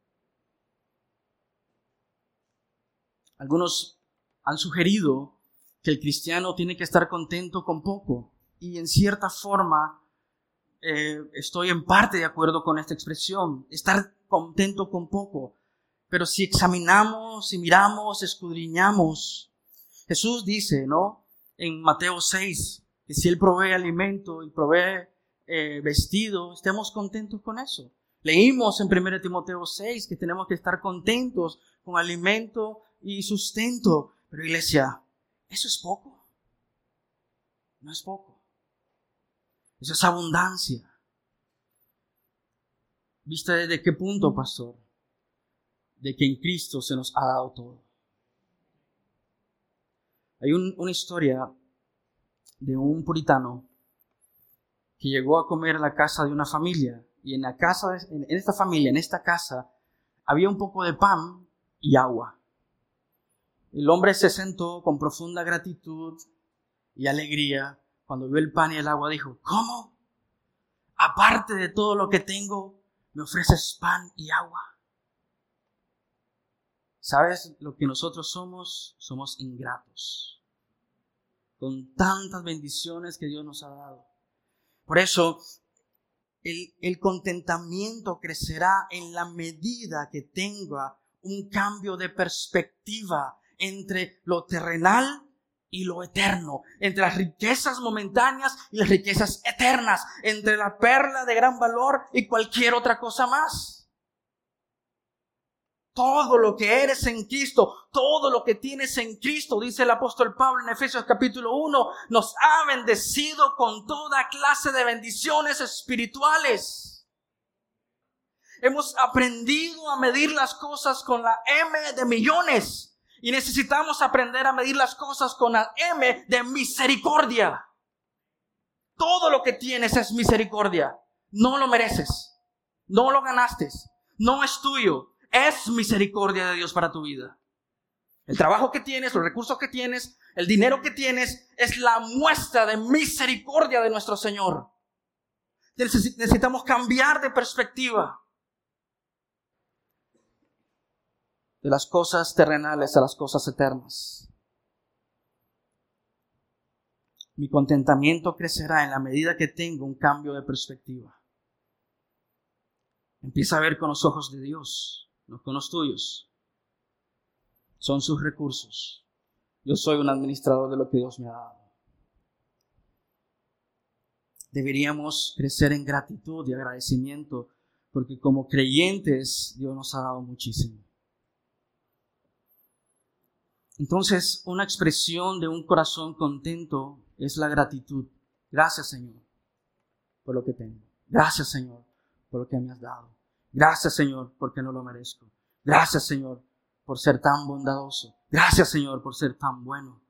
A: Algunos han sugerido que el cristiano tiene que estar contento con poco. Y en cierta forma estoy en parte de acuerdo con esta expresión. Estar contento con poco. Pero si examinamos, si miramos, escudriñamos, Jesús dice, ¿no?, en Mateo 6, que si Él provee alimento y provee vestido, estemos contentos con eso. Leímos en 1 Timoteo 6 que tenemos que estar contentos con alimento y sustento. Pero iglesia, ¿eso es poco? No es poco. Eso es abundancia. ¿Viste desde qué punto, pastor? De que en Cristo se nos ha dado todo. Hay una historia de un puritano que llegó a comer a la casa de una familia. Y en esta casa, había un poco de pan y agua. El hombre se sentó con profunda gratitud y alegría. Cuando vio el pan y el agua, dijo, ¿cómo? Aparte de todo lo que tengo, ¿me ofreces pan y agua? ¿Sabes lo que nosotros somos? Somos ingratos. con tantas bendiciones que Dios nos ha dado. Por eso, el contentamiento crecerá en la medida que tenga un cambio de perspectiva entre lo terrenal y lo eterno, entre las riquezas momentáneas y las riquezas eternas, entre la perla de gran valor y cualquier otra cosa más. Todo lo que eres en Cristo, todo lo que tienes en Cristo, dice el apóstol Pablo en Efesios capítulo 1, nos ha bendecido con toda clase de bendiciones espirituales. Hemos aprendido a medir las cosas con la M de millones y necesitamos aprender a medir las cosas con la M de misericordia. Todo lo que tienes es misericordia. No lo mereces, no lo ganaste, no es tuyo. Es misericordia de Dios para tu vida. El trabajo que tienes, los recursos que tienes, el dinero que tienes, es la muestra de misericordia de nuestro Señor. Necesitamos cambiar de perspectiva. De las cosas terrenales a las cosas eternas. Mi contentamiento crecerá en la medida que tengo un cambio de perspectiva. Empieza a ver con los ojos de Dios. No con los tuyos. Son sus recursos. Yo soy un administrador de lo que Dios me ha dado. Deberíamos crecer en gratitud y agradecimiento, porque como creyentes Dios nos ha dado muchísimo. Entonces, una expresión de un corazón contento es la gratitud. Gracias, Señor, por lo que tengo. Gracias, Señor, por lo que me has dado. Gracias, Señor, porque no lo merezco. Gracias, Señor, por ser tan bondadoso. Gracias, Señor, por ser tan bueno.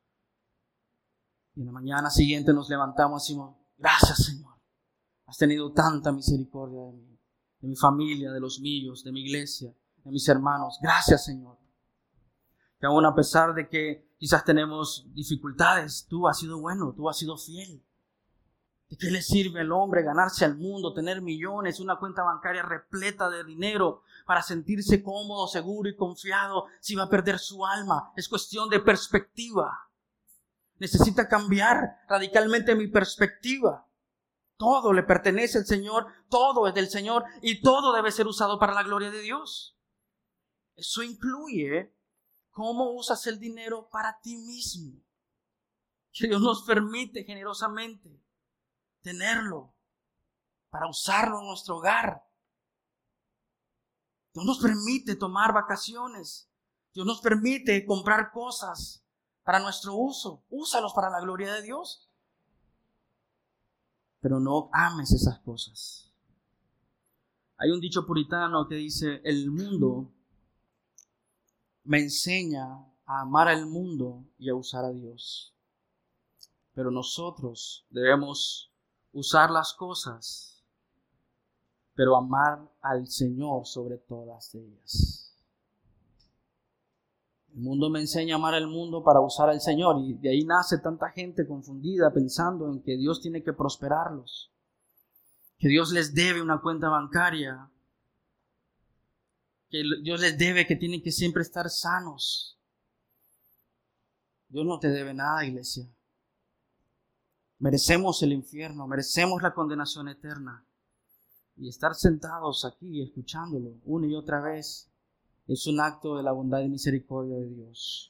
A: Y en la mañana siguiente nos levantamos y decimos, gracias, Señor. Has tenido tanta misericordia de mí, de mi familia, de los míos, de mi iglesia, de mis hermanos. Gracias, Señor. Que aún a pesar de que quizás tenemos dificultades, tú has sido bueno, tú has sido fiel. ¿De qué le sirve al hombre ganarse al mundo, tener millones, una cuenta bancaria repleta de dinero para sentirse cómodo, seguro y confiado si va a perder su alma? Es cuestión de perspectiva. Necesita cambiar radicalmente mi perspectiva. Todo le pertenece al Señor, todo es del Señor y todo debe ser usado para la gloria de Dios. Eso incluye cómo usas el dinero para ti mismo, que Dios nos permite generosamente tenerlo para usarlo en nuestro hogar. Dios nos permite tomar vacaciones. Dios nos permite comprar cosas para nuestro uso. Úsalos para la gloria de Dios. Pero no ames esas cosas. Hay un dicho puritano que dice, el mundo me enseña a amar al mundo y a usar a Dios. Pero nosotros debemos usar las cosas, pero amar al Señor sobre todas ellas. El mundo me enseña a amar al mundo para usar al Señor, y de ahí nace tanta gente confundida pensando en que Dios tiene que prosperarlos, que Dios les debe una cuenta bancaria, que Dios les debe que tienen que siempre estar sanos. Dios no te debe nada, iglesia. Merecemos el infierno, merecemos la condenación eterna. Y estar sentados aquí escuchándolo una y otra vez es un acto de la bondad y misericordia de Dios.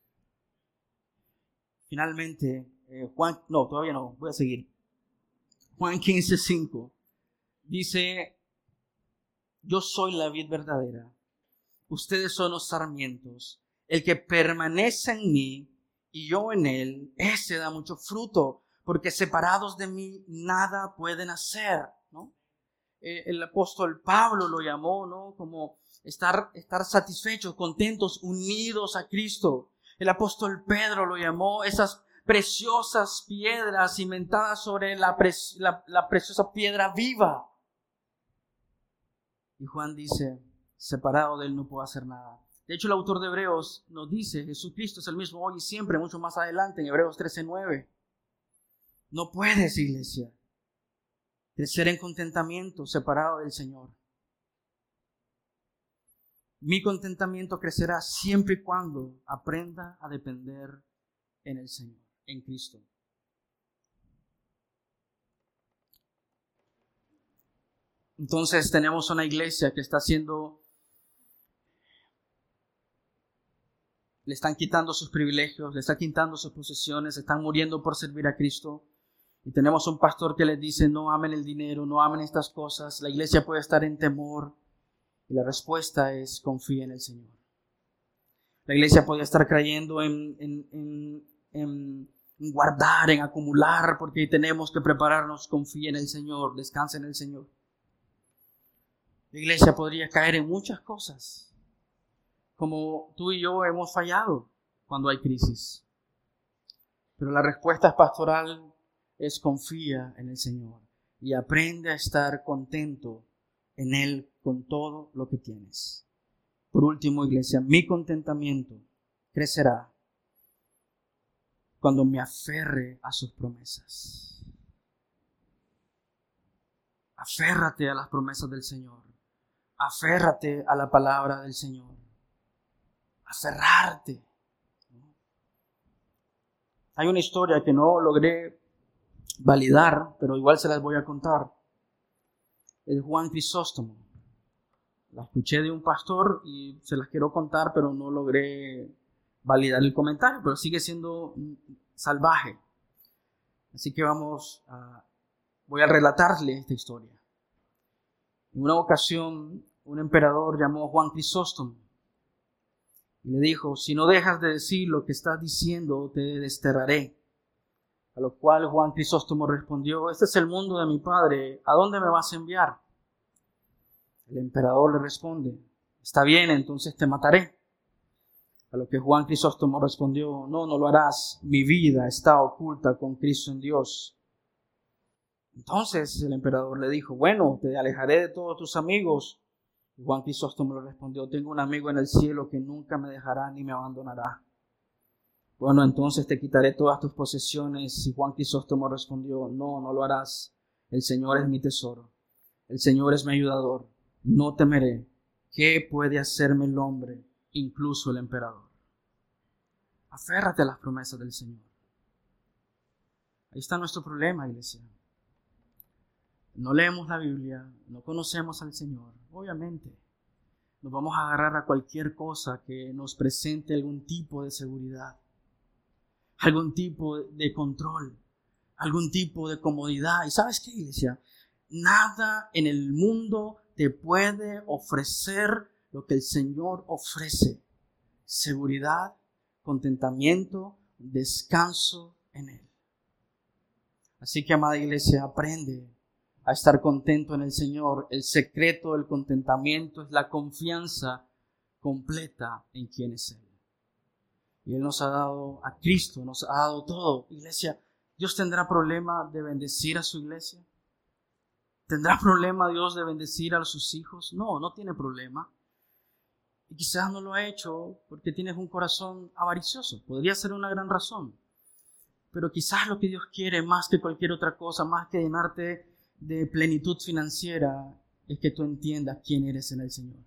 A: Finalmente, todavía no, voy a seguir. Juan 15:5 dice, yo soy la vid verdadera, ustedes son los sarmientos. El que permanece en mí y yo en él, ese da mucho fruto, porque separados de mí nada pueden hacer, ¿no? El apóstol Pablo lo llamó, ¿no? Como estar satisfechos, contentos, unidos a Cristo. El apóstol Pedro lo llamó esas preciosas piedras cimentadas sobre la preciosa piedra viva. Y Juan dice, separado de él no puedo hacer nada. De hecho, el autor de Hebreos nos dice, Jesucristo es el mismo hoy y siempre, mucho más adelante, en Hebreos 13:9. No puedes, iglesia, crecer en contentamiento separado del Señor. Mi contentamiento crecerá siempre y cuando aprenda a depender en el Señor. en Cristo. Entonces tenemos una iglesia que le están quitando sus privilegios, le están quitando sus posesiones, están muriendo por servir a Cristo. Y tenemos un pastor que les dice, no amen el dinero, no amen estas cosas. La iglesia puede estar en temor. Y la respuesta es, confía en el Señor. La iglesia puede estar creyendo en guardar, en acumular, porque tenemos que prepararnos. Confía en el Señor, descansa en el Señor. La iglesia podría caer en muchas cosas, como tú y yo hemos fallado cuando hay crisis. Pero la respuesta pastoral es confía en el Señor y aprende a estar contento en Él con todo lo que tienes. Por último, iglesia, mi contentamiento crecerá cuando me aferre a sus promesas. Aférrate a las promesas del Señor. Aférrate a la palabra del Señor. Aferrarte. Hay una historia que no logré validar, pero igual se las voy a contar. Es Juan Crisóstomo. La escuché de un pastor y se las quiero contar, pero no logré validar el comentario, pero sigue siendo salvaje. Así que voy a relatarle esta historia. En una ocasión, un emperador llamó a Juan Crisóstomo y le dijo, si no dejas de decir lo que estás diciendo, te desterraré. A lo cual Juan Crisóstomo respondió, este es el mundo de mi padre, ¿a dónde me vas a enviar? El emperador le responde, está bien, entonces te mataré. A lo que Juan Crisóstomo respondió, no lo harás, mi vida está oculta con Cristo en Dios. Entonces el emperador le dijo, bueno, te alejaré de todos tus amigos. Y Juan Crisóstomo le respondió, tengo un amigo en el cielo que nunca me dejará ni me abandonará. Bueno, entonces te quitaré todas tus posesiones. Y Juan Crisóstomo respondió, no lo harás. El Señor es mi tesoro. El Señor es mi ayudador. No temeré. ¿Qué puede hacerme el hombre, incluso el emperador? Aférrate a las promesas del Señor. Ahí está nuestro problema, iglesia. No leemos la Biblia, no conocemos al Señor. Obviamente, nos vamos a agarrar a cualquier cosa que nos presente algún tipo de seguridad, algún tipo de control, algún tipo de comodidad. ¿Y sabes qué, iglesia? Nada en el mundo te puede ofrecer lo que el Señor ofrece. Seguridad, contentamiento, descanso en Él. Así que, amada iglesia, aprende a estar contento en el Señor. El secreto del contentamiento es la confianza completa en quién es Él. Y Él nos ha dado a Cristo, nos ha dado todo. Iglesia, ¿Dios tendrá problema de bendecir a su iglesia? ¿Tendrá problema Dios de bendecir a sus hijos? No tiene problema. Y quizás no lo ha hecho porque tienes un corazón avaricioso. Podría ser una gran razón. Pero quizás lo que Dios quiere más que cualquier otra cosa, más que llenarte de plenitud financiera, es que tú entiendas quién eres en el Señor.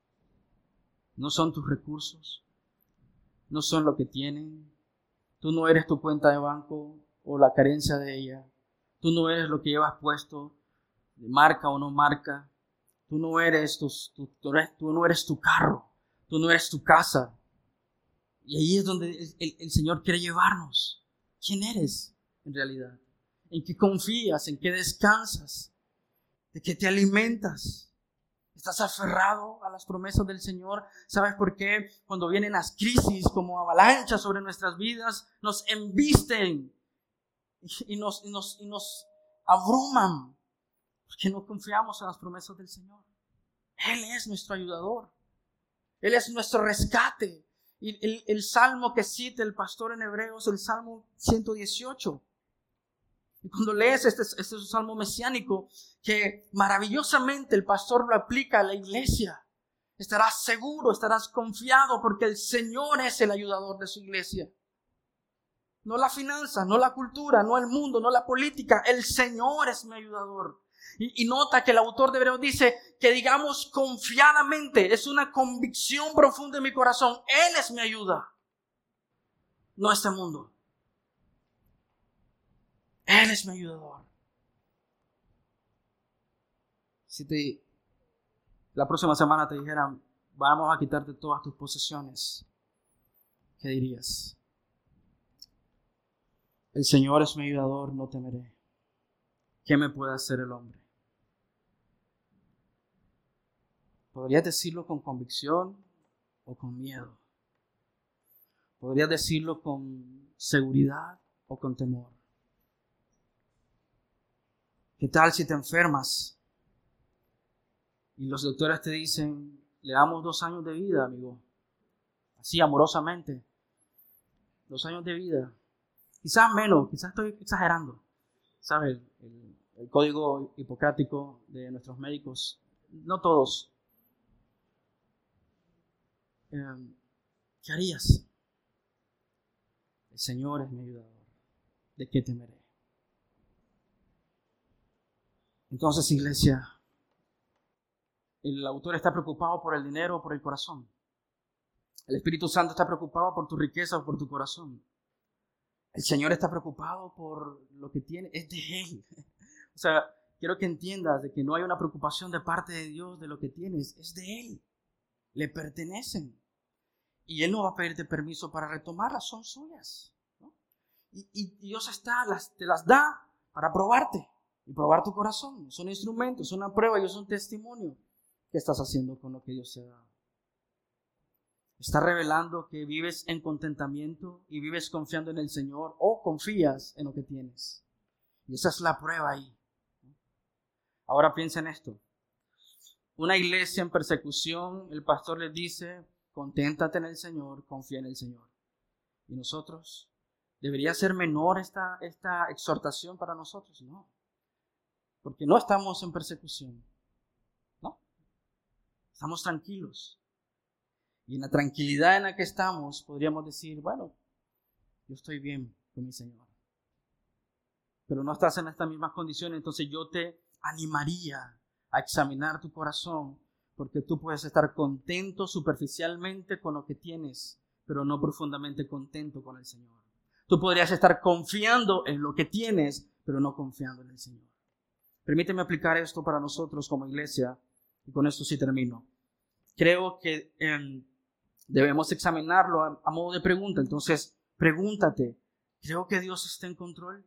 A: No son tus recursos, no son lo que tienen. Tú no eres tu cuenta de banco o la carencia de ella. Tú no eres lo que llevas puesto, de marca o no marca. Tú no eres tú no eres tu carro, tú no eres tu casa. Y ahí es donde el Señor quiere llevarnos. ¿Quién eres en realidad? ¿En qué confías? ¿En qué descansas? ¿De qué te alimentas? ¿Estás aferrado a las promesas del Señor? ¿Sabes por qué? Cuando vienen las crisis como avalanchas sobre nuestras vidas, nos embisten y nos abruman, porque no confiamos en las promesas del Señor. Él es nuestro ayudador. Él es nuestro rescate. Y el salmo que cita el pastor en Hebreos, el Salmo 118. Y cuando lees este es un salmo mesiánico que maravillosamente el pastor lo aplica a la iglesia. Estarás seguro, estarás confiado porque el Señor es el ayudador de su iglesia. No la finanza, no la cultura, no el mundo, no la política. El Señor es mi ayudador. Y nota que el autor de Hebreos dice que digamos confiadamente, es una convicción profunda en mi corazón. Él es mi ayuda, no este mundo. Él es mi ayudador. Si la próxima semana te dijeran, vamos a quitarte todas tus posesiones, ¿qué dirías? El Señor es mi ayudador, no temeré. ¿Qué me puede hacer el hombre? Podrías decirlo con convicción o con miedo. Podrías decirlo con seguridad o con temor. ¿Qué tal si te enfermas y los doctores te dicen, le damos 2 años de vida, amigo? Así amorosamente. 2 años de vida. Quizás menos, quizás estoy exagerando. ¿Sabes? El código hipocrático de nuestros médicos, no todos. ¿Qué harías? El Señor es mi ayudador. ¿De qué temeré? Entonces, iglesia, el autor está preocupado por el dinero o por el corazón. El Espíritu Santo está preocupado por tu riqueza o por tu corazón. El Señor está preocupado por lo que tiene, es de Él. O sea, quiero que entiendas de que no hay una preocupación de parte de Dios de lo que tienes, es de Él. Le pertenecen. Y Él no va a pedirte permiso para retomarlas, son suyas, ¿no? Y Dios te las da para probarte y probar tu corazón. Son instrumentos, son una prueba y es un testimonio. ¿Qué estás haciendo con lo que Dios te ha dado? ¿Estás revelando que vives en contentamiento y vives confiando en el Señor o confías en lo que tienes? Y esa es la prueba ahí. Ahora piensa en esto. Una iglesia en persecución, el pastor les dice, conténtate en el Señor, confía en el Señor. ¿Y nosotros? ¿Debería ser menor esta exhortación para nosotros? No. Porque no estamos en persecución. No. Estamos tranquilos. Y en la tranquilidad en la que estamos, podríamos decir, bueno, yo estoy bien con mi Señor. Pero no estás en estas mismas condiciones, entonces yo te animaría a examinar tu corazón, porque tú puedes estar contento superficialmente con lo que tienes, pero no profundamente contento con el Señor. Tú podrías estar confiando en lo que tienes, pero no confiando en el Señor. Permíteme aplicar esto para nosotros como iglesia, y con esto sí termino. Creo que debemos examinarlo a modo de pregunta. Entonces, pregúntate, ¿creo que Dios está en control?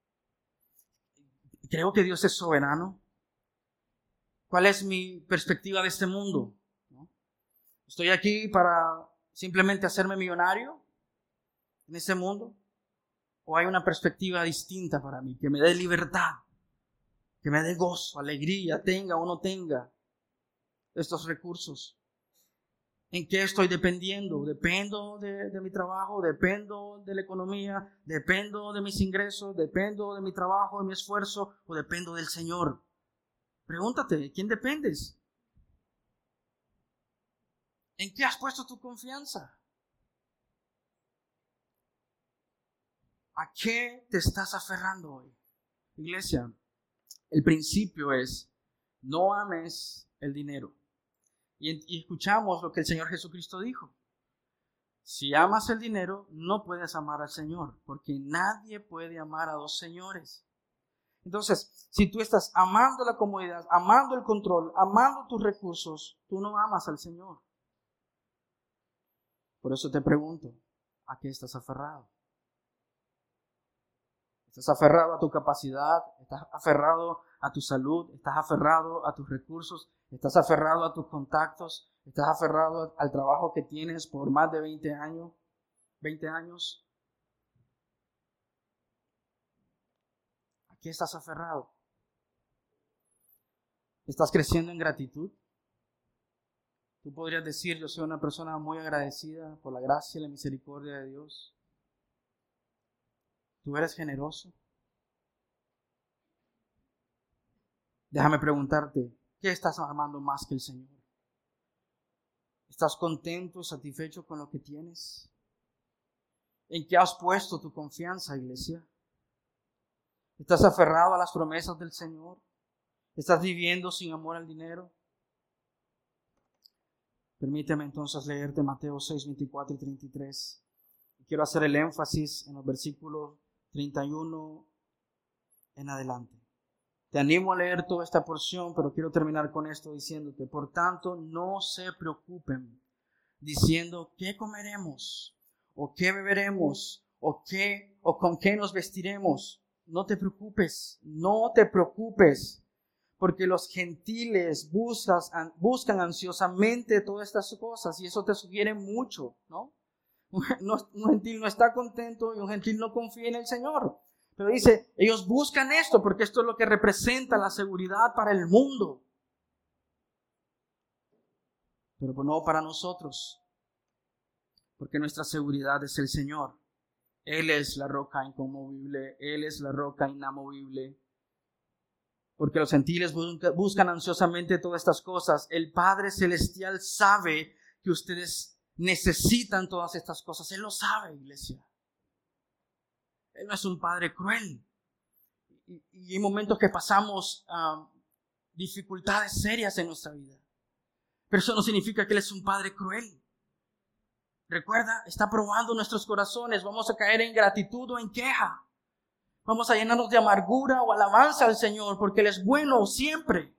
A: ¿Creo que Dios es soberano? ¿Cuál es mi perspectiva de este mundo? ¿No? ¿Estoy aquí para simplemente hacerme millonario en este mundo? ¿O hay una perspectiva distinta para mí, que me dé libertad, que me dé gozo, alegría, tenga o no tenga estos recursos? ¿En qué estoy dependiendo? ¿Dependo de mi trabajo? ¿Dependo de la economía? ¿Dependo de mis ingresos? ¿Dependo de mi trabajo, de mi esfuerzo? ¿O dependo del Señor? Pregúntate, ¿de quién dependes? ¿En qué has puesto tu confianza? ¿A qué te estás aferrando hoy? Iglesia, el principio es, no ames el dinero. Y escuchamos lo que el Señor Jesucristo dijo. Si amas el dinero, no puedes amar al Señor, porque nadie puede amar a 2 señores. Entonces, si tú estás amando la comodidad, amando el control, amando tus recursos, tú no amas al Señor. Por eso te pregunto, ¿a qué estás aferrado? ¿Estás aferrado a tu capacidad? ¿Estás aferrado a tu salud? ¿Estás aferrado a tus recursos? ¿Estás aferrado a tus contactos? ¿Estás aferrado al trabajo que tienes por más de 20 años? ¿A qué estás aferrado? ¿Estás creciendo en gratitud? Tú podrías decir, yo soy una persona muy agradecida por la gracia y la misericordia de Dios. ¿Tú eres generoso? Déjame preguntarte, ¿qué estás amando más que el Señor? ¿Estás contento, satisfecho con lo que tienes? ¿En qué has puesto tu confianza, iglesia? ¿Estás aferrado a las promesas del Señor? ¿Estás viviendo sin amor al dinero? Permíteme entonces leerte Mateo 6, 24 y 33. Quiero hacer el énfasis en los versículos 31 en adelante. Te animo a leer toda esta porción, pero quiero terminar con esto diciéndote: por tanto, no se preocupen diciendo qué comeremos, o qué beberemos, o con qué nos vestiremos. No te preocupes, porque los gentiles buscan ansiosamente todas estas cosas, y eso te sugiere mucho, ¿no? Un gentil no está contento y un gentil no confía en el Señor. Pero dice, ellos buscan esto porque esto es lo que representa la seguridad para el mundo. Pero no para nosotros, porque nuestra seguridad es el Señor. Él es la roca inconmovible, Él es la roca inamovible. Porque los gentiles buscan ansiosamente todas estas cosas. El Padre Celestial sabe que ustedes necesitan todas estas cosas. Él lo sabe, iglesia. Él no es un Padre cruel. Y hay momentos que pasamos dificultades serias en nuestra vida. Pero eso no significa que Él es un Padre cruel. Recuerda, está probando nuestros corazones. Vamos a caer en gratitud o en queja. Vamos a llenarnos de amargura o alabanza al Señor, porque Él es bueno siempre.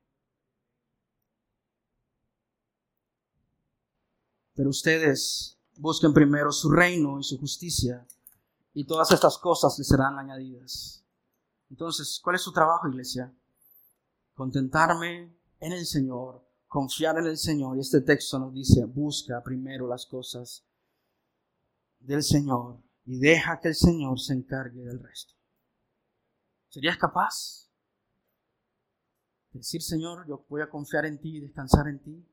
A: Pero ustedes busquen primero su reino y su justicia, y todas estas cosas les serán añadidas. Entonces, ¿cuál es su trabajo, iglesia? Contentarme en el Señor, confiar en el Señor. Y este texto nos dice, busca primero las cosas del Señor y deja que el Señor se encargue del resto. ¿Serías capaz de decir, Señor, yo voy a confiar en ti y descansar en ti?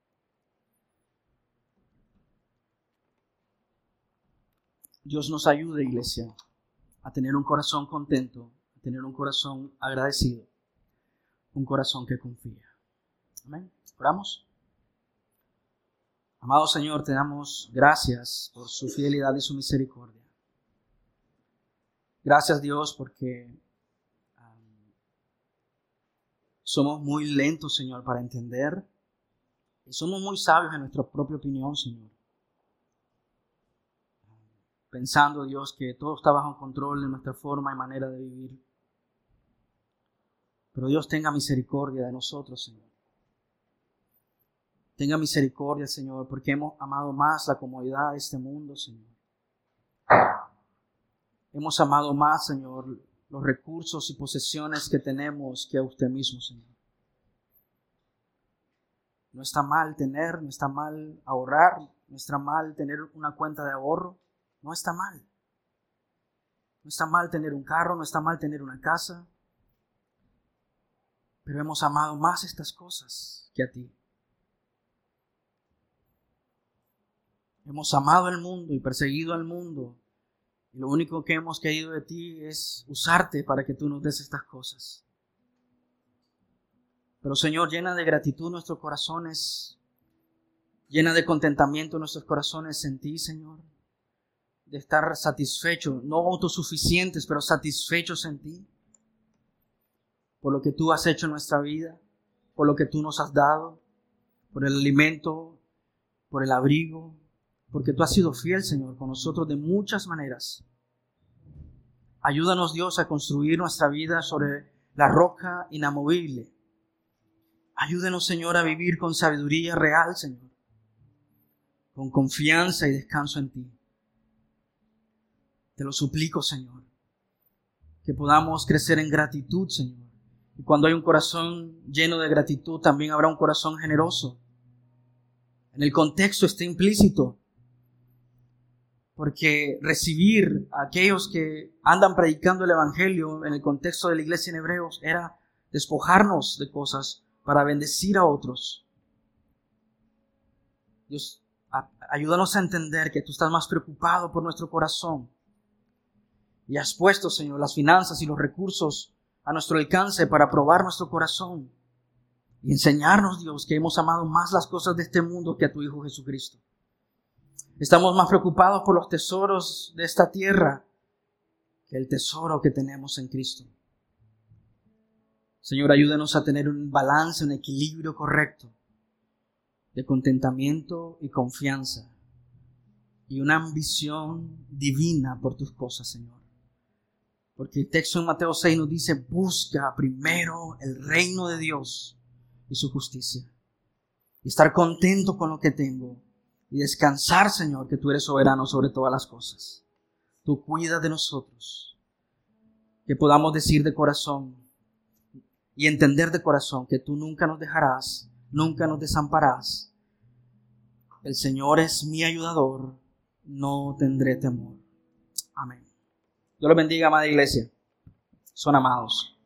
A: Dios nos ayude, iglesia, a tener un corazón contento, a tener un corazón agradecido, un corazón que confía. Amén. ¿Oramos? Amado Señor, te damos gracias por su fidelidad y su misericordia. Gracias, Dios, porque somos muy lentos, Señor, para entender, y somos muy sabios en nuestra propia opinión, Señor. Pensando, Dios, que todo está bajo control de nuestra forma y manera de vivir. Pero Dios, tenga misericordia de nosotros, Señor. Tenga misericordia, Señor, porque hemos amado más la comodidad de este mundo, Señor. Hemos amado más, Señor, los recursos y posesiones que tenemos que a usted mismo, Señor. No está mal tener, no está mal ahorrar, no está mal tener una cuenta de ahorro. No está mal. No está mal tener un carro, no está mal tener una casa. Pero hemos amado más estas cosas que a ti. Hemos amado el mundo y perseguido al mundo. Y lo único que hemos querido de ti es usarte para que tú nos des estas cosas. Pero Señor, llena de gratitud nuestros corazones. Llena de contentamiento nuestros corazones en ti, Señor. De estar satisfechos, no autosuficientes, pero satisfechos en ti. Por lo que tú has hecho en nuestra vida, por lo que tú nos has dado, por el alimento, por el abrigo, porque tú has sido fiel, Señor, con nosotros de muchas maneras. Ayúdanos, Dios, a construir nuestra vida sobre la roca inamovible. Ayúdenos, Señor, a vivir con sabiduría real, Señor, con confianza y descanso en ti. Te lo suplico, Señor, que podamos crecer en gratitud, Señor. Y cuando hay un corazón lleno de gratitud, también habrá un corazón generoso. En el contexto está implícito, porque recibir a aquellos que andan predicando el Evangelio en el contexto de la iglesia en Hebreos era despojarnos de cosas para bendecir a otros. Dios, ayúdanos a entender que tú estás más preocupado por nuestro corazón. Y has puesto, Señor, las finanzas y los recursos a nuestro alcance para probar nuestro corazón y enseñarnos, Dios, que hemos amado más las cosas de este mundo que a tu Hijo Jesucristo. Estamos más preocupados por los tesoros de esta tierra que el tesoro que tenemos en Cristo. Señor, ayúdanos a tener un balance, un equilibrio correcto de contentamiento y confianza y una ambición divina por tus cosas, Señor. Porque el texto en Mateo 6 nos dice, busca primero el reino de Dios y su justicia. Y estar contento con lo que tengo. Y descansar, Señor, que tú eres soberano sobre todas las cosas. Tú cuidas de nosotros. Que podamos decir de corazón y entender de corazón que tú nunca nos dejarás, nunca nos desampararás. El Señor es mi ayudador, no tendré temor. Amén. Dios los bendiga, amada iglesia. Son amados.